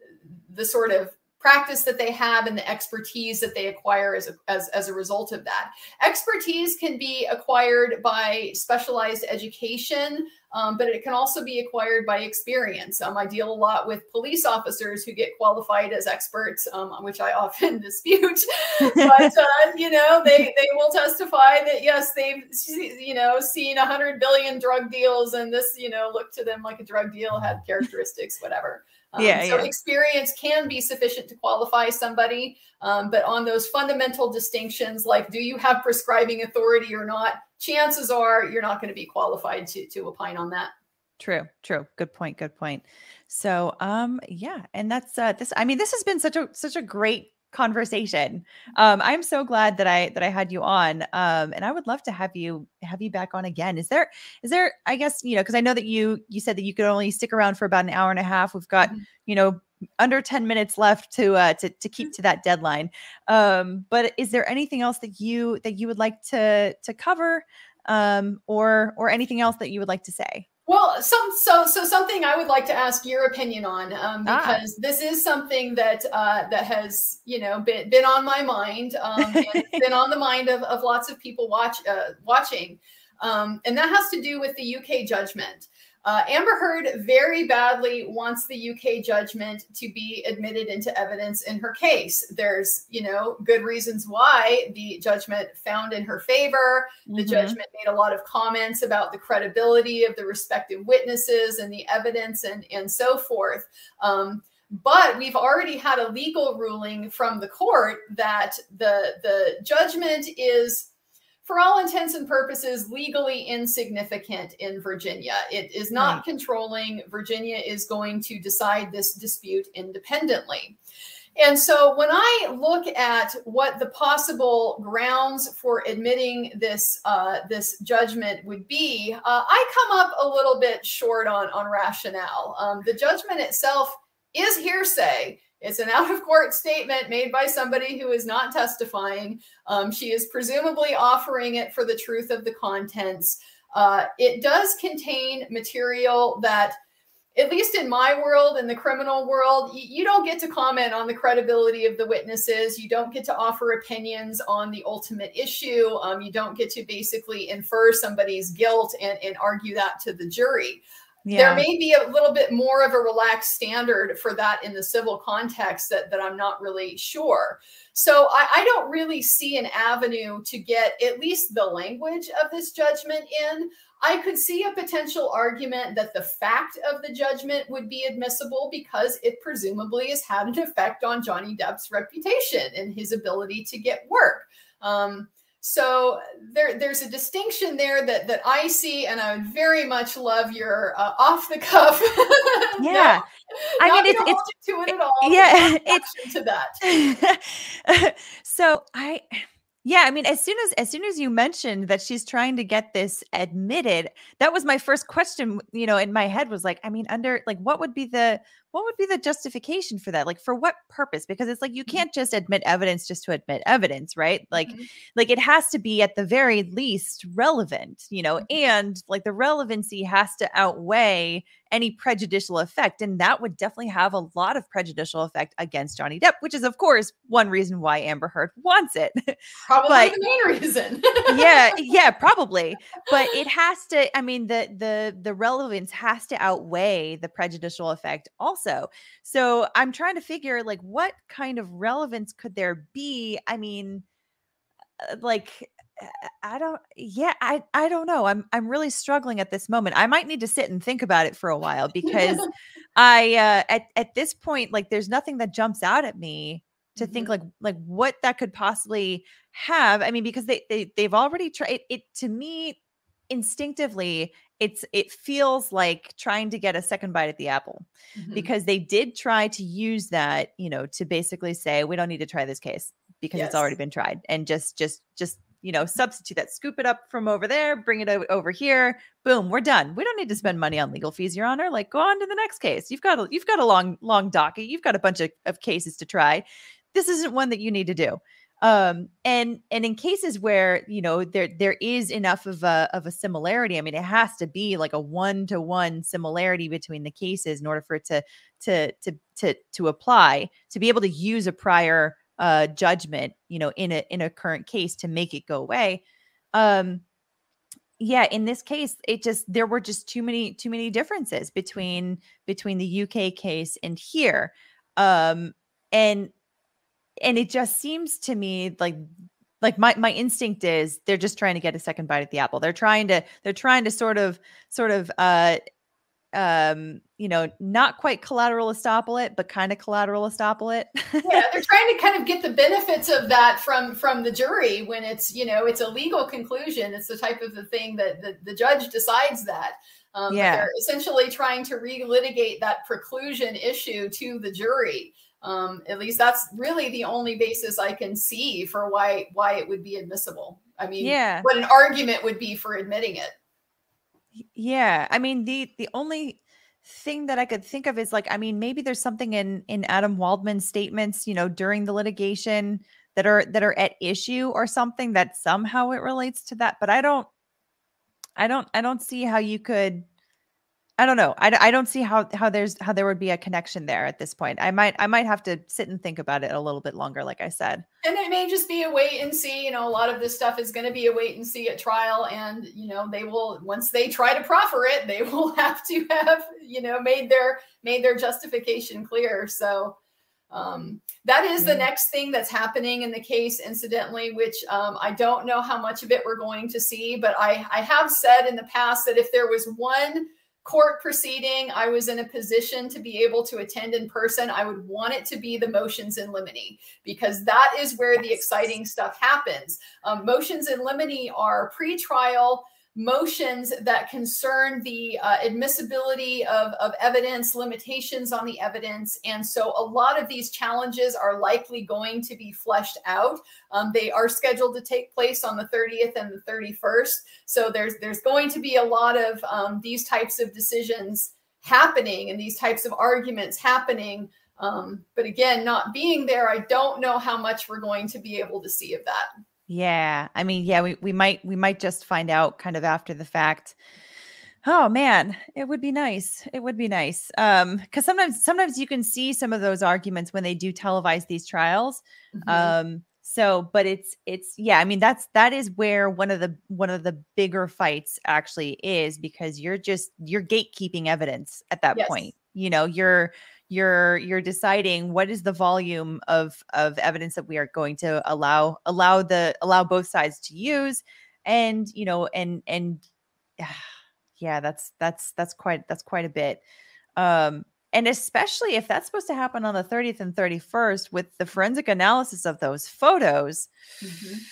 the sort of practice that they have and the expertise that they acquire as a, as, as a result of that. Expertise can be acquired by specialized education, um, but it can also be acquired by experience. Um, I deal a lot with police officers who get qualified as experts, um, which I often dispute. But, uh, you know, they, they will testify that, yes, they've, you know, seen one hundred billion drug deals, and this, you know, looked to them like a drug deal, had characteristics, whatever. Um, yeah, so yeah. experience can be sufficient to qualify somebody, um, but on those fundamental distinctions, like do you have prescribing authority or not, chances are you're not going to be qualified to to opine on that. True, true. Good point. Good point. So, um, yeah, and that's uh, this. I mean, this has been such a such a great conversation. Um, I'm so glad that I that I had you on. Um, and I would love to have you have you back on again. Is there is there? I guess you know because I know that you you said that you could only stick around for about an hour and a half. We've got mm-hmm. you know under ten minutes left to uh, to to keep to that deadline. Um, but is there anything else that you that you would like to to cover, um, or or anything else that you would like to say? Well, some so so something I would like to ask your opinion on, um, because ah. this is something that uh, that has you know been been on my mind, um, and it's been on the mind of, of lots of people watch uh, watching, um, and that has to do with the U K judgment. Uh, Amber Heard very badly wants the U K judgment to be admitted into evidence in her case. There's, you know, good reasons why the judgment found in her favor. Mm-hmm. The judgment made a lot of comments about the credibility of the respective witnesses and the evidence and, and so forth. Um, But we've already had a legal ruling from the court that the, the judgment is, for all intents and purposes, legally insignificant in Virginia. It is not right. controlling. Virginia is going to decide this dispute independently. And so when I look at what the possible grounds for admitting this uh, this judgment would be, uh, I come up a little bit short on, on rationale. Um, the judgment itself is hearsay. It's an out-of-court statement made by somebody who is not testifying. Um, she is presumably offering it for the truth of the contents. Uh, it does contain material that, at least in my world, in the criminal world, you, you don't get to comment on the credibility of the witnesses. You don't get to offer opinions on the ultimate issue. Um, you don't get to basically infer somebody's guilt and, and argue that to the jury. Yeah. There may be a little bit more of a relaxed standard for that in the civil context that, that I'm not really sure. So I, I don't really see an avenue to get at least the language of this judgment in. I could see a potential argument that the fact of the judgment would be admissible because it presumably has had an effect on Johnny Depp's reputation and his ability to get work. Um, So there, there's a distinction there that, that I see, and I would very much love your uh, off the cuff. Yeah, no, I mean, it's, it's to it at all. Yeah, it's to that. So I, yeah, I mean, as soon as as soon as you mentioned that she's trying to get this admitted, that was my first question. You know, in my head was like, I mean, under like, what would be the what would be the justification for that? Like, for what purpose? Because it's like, you Mhm. can't just admit evidence just to admit evidence, right? Like, Mhm. like it has to be at the very least relevant, you know, Mhm. and like the relevancy has to outweigh any prejudicial effect. And that would definitely have a lot of prejudicial effect against Johnny Depp, which is, of course, one reason why Amber Heard wants it. Probably But the main reason. yeah, yeah, probably. But it has to, I mean, the the the relevance has to outweigh the prejudicial effect also. So I'm trying to figure, like, what kind of relevance could there be? I mean, uh, like, uh, I don't, yeah, I I don't know. I'm I'm really struggling at this moment. I might need to sit and think about it for a while, because I uh at at this point, like, there's nothing that jumps out at me to think, Mhm. like like what that could possibly have. I mean, because they they they've already tried it, it to me instinctively, it's it feels like trying to get a second bite at the apple, Mhm. because they did try to use that, you know, to basically say, we don't need to try this case because it's already Yes. been tried, and just just just you know, substitute that, scoop it up from over there, bring it o- over here, boom, we're done. We don't need to Mhm. spend money on legal fees, Your Honor. Like, go on to the next case. You've got a you've got a long, long docket. You've got a bunch of, of cases to try. This isn't one that you need to do. Um, and and in cases where, you know, there there is enough of a of a similarity, I mean, it has to be like a one to one similarity between the cases in order for it to to to to to apply, to be able to use a prior uh judgment, you know, in a in a current case to make it go away. Um, yeah, in this case, it just, there were just too many too many differences between between the U K case and here. Um, and and it just seems to me like like my my instinct is they're just trying to get a second bite at the apple. They're trying to they're trying to sort of sort of uh um you know, not quite collateral estoppel it, but kind of collateral estoppel it. Yeah, they're trying to kind of get the benefits of that from from the jury when it's, you know, it's a legal conclusion. It's the type of the thing that the, the judge decides that. Um, but Yeah. they're essentially trying to relitigate that preclusion issue to the jury. Um, at least that's really the only basis I can see for why why it would be admissible. I mean, Yeah. what an argument would be for admitting it. Y- Yeah. I mean, the the only thing that I could think of is, like, I mean, maybe there's something in in Adam Waldman's statements, you know, during the litigation that are that are at issue or something that somehow it relates to that, but I don't I don't I don't see how you could, I don't know. I, d- I don't see how how there's how there would be a connection there at this point. I might I might have to sit and think about it a little bit longer, like I said. And it may just be a wait and see. You know, a lot of this stuff is going to be a wait and see at trial. And, you know, they will, once they try to proffer it, they will have to have, you know, made their, made their justification clear. So um, that is the Yeah. next thing that's happening in the case, incidentally, which um, I don't know how much of it we're going to see, but I, I have said in the past that if there was one court proceeding I was in a position to be able to attend in person, I would want it to be the motions in limine, because that is where the Yes. exciting stuff happens. Um, motions in limine are pretrial motions that concern the uh, admissibility of, of evidence, limitations on the evidence. And so a lot of these challenges are likely going to be fleshed out. Um, they are scheduled to take place on the thirtieth and the thirty-first. So there's there's going to be a lot of um, these types of decisions happening and these types of arguments happening. Um, but again, not being there, I don't know how much we're going to be able to see of that. Yeah. I mean, yeah, we, we might we might just find out kind of after the fact. Oh man, it would be nice. It would be nice. Um, because sometimes sometimes you can see some of those arguments when they do televise these trials. Mhm. Um, so but it's it's yeah, I mean, that's that is where one of the one of the bigger fights actually is, because you're just you're gatekeeping evidence at that point. Yes. You know, you're you're you're deciding what is the volume of of evidence that we are going to allow allow the allow both sides to use. And you know, and and yeah, that's that's that's quite that's quite a bit. Um, and especially if that's supposed to happen on the thirtieth and thirty-first with the forensic analysis of those photos, Mhm.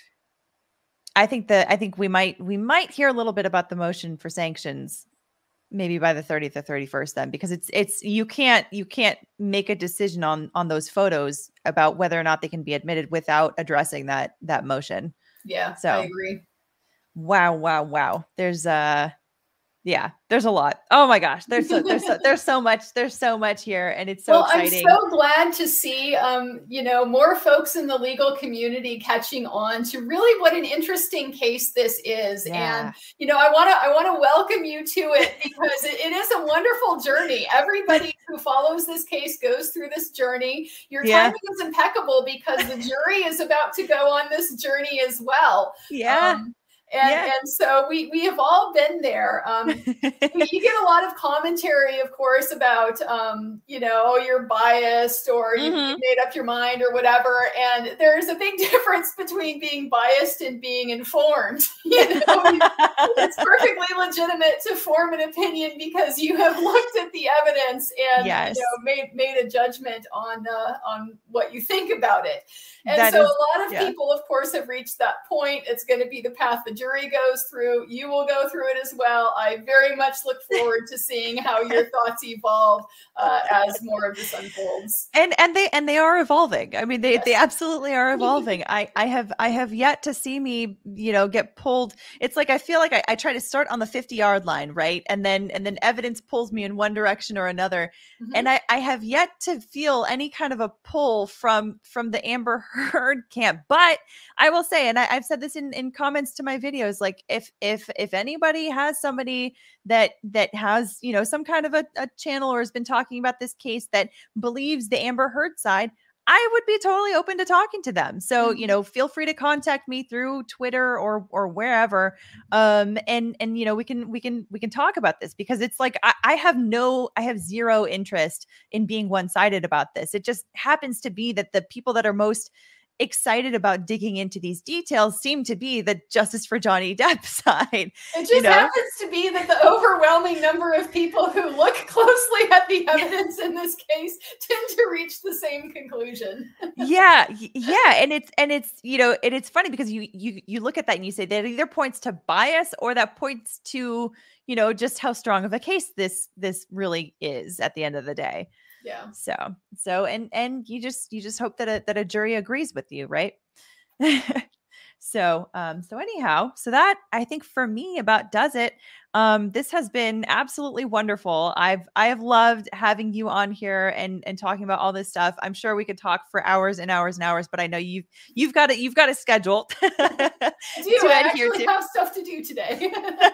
I think that I think we might we might hear a little bit about the motion for sanctions maybe by the thirtieth or thirty-first then, because it's it's you can't you can't make a decision on on those photos about whether or not they can be admitted without addressing that that motion. Yeah, I So, agree. wow, wow, wow. There's uh Yeah, there's a lot. Oh my gosh, there's so there's so there's so much there's so much here, and it's so well, exciting. I'm so glad to see, um, you know, more folks in the legal community catching on to really what an interesting case this is. Yeah. And, you know, I want to I want to welcome you to it because it, it is a wonderful journey. Everybody who follows this case goes through this journey. Your Yeah. timing is impeccable because the jury is about to go on this journey as well. Yeah. Um, And, Yeah. and so we we have all been there. Um, you get a lot of commentary, of course, about, um, you know, oh, you're biased or you, Mhm. you made up your mind or whatever. And there's a big difference between being biased and being informed. You know, it's perfectly legitimate to form an opinion because you have looked at the evidence and Yes. you know, made made a judgment on uh, on what you think about it. And That so is- a lot of yeah. people, of course, have reached that point. It's going to be the path the jury goes through. You will go through it as well. I very much look forward to seeing how your thoughts evolve uh, as more of this unfolds. And and they and they are evolving. I mean, they Yes. they absolutely are evolving. I I have I have yet to see me, you know, get pulled. It's like I feel like I, I try to start on the fifty yard line, right? And then and then evidence pulls me in one direction or another. Mhm. And I, I have yet to feel any kind of a pull from from the Amber Heard camp. But I will say, and I, I've said this in, in comments to my videos, like if if if anybody has somebody that that has, you know, some kind of a, a channel or has been talking about this case that believes the Amber Heard side, I would be totally open to talking to them. So, you Mhm. know, feel free to contact me through Twitter or or wherever. Um, and and you know, we can we can we can talk about this because it's like I, I have no, I have zero interest in being one-sided about this. It just happens to be that the people that are most excited about digging into these details seem to be the justice for Johnny Depp side. It just you know? happens to be that the overwhelming number of people who look closely at the evidence in this case tend to reach the same conclusion. yeah y- yeah and it's and it's you know and it's funny because you you you look at that and you say that either points to bias or that points to you know just how strong of a case this this really is at the end of the day. Yeah. So so and and you just you just hope that a that a jury agrees with you, right? So, um, so anyhow, so that I think for me about does it. Um, this has been absolutely wonderful. I've I have loved having you on here and and talking about all this stuff. I'm sure we could talk for hours and hours and hours, but I know you've you've got it you've got a schedule I do. to I adhere actually to. have stuff to do today.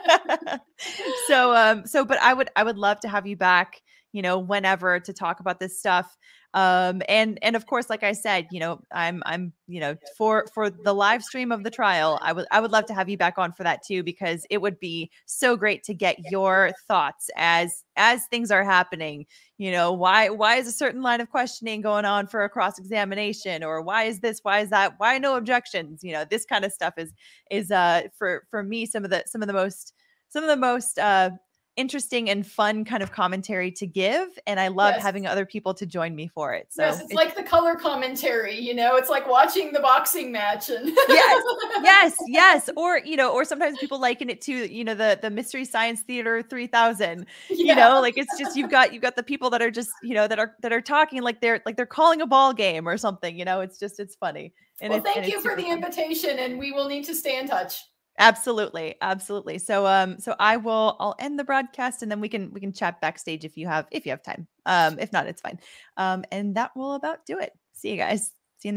So um so but I would I would love to have you back, you know, whenever to talk about this stuff. Um and and of course, like I said, you know, I'm I'm you know, for for the live stream of the trial, I would I would love to have you back on for that too, because it would be so great to get your thoughts as as things are happening. You know, why why is a certain line of questioning going on for a cross examination, or why is this, why is that, why no objections? You know, this kind of stuff is is uh for for me some of the some of the most some of the most uh interesting and fun kind of commentary to give, and I love Yes. having other people to join me for it. So Yes, it's like the color commentary, you know, it's like watching the boxing match. And yes, yes, yes. Or, you know, or sometimes people liken it to, you know, the the Mystery Science Theater three thousand. You Yeah. know, like it's just you've got you've got the people that are just, you know, that are that are talking like they're like they're calling a ball game or something. You know, it's just it's funny. And Well, it's, thank and you it's for super the fun. invitation, and we will need to stay in touch. Absolutely, absolutely. So um so I will I'll end the broadcast and then we can we can chat backstage if you have if you have time. Um if not, it's fine. Um and that will about do it. See you guys.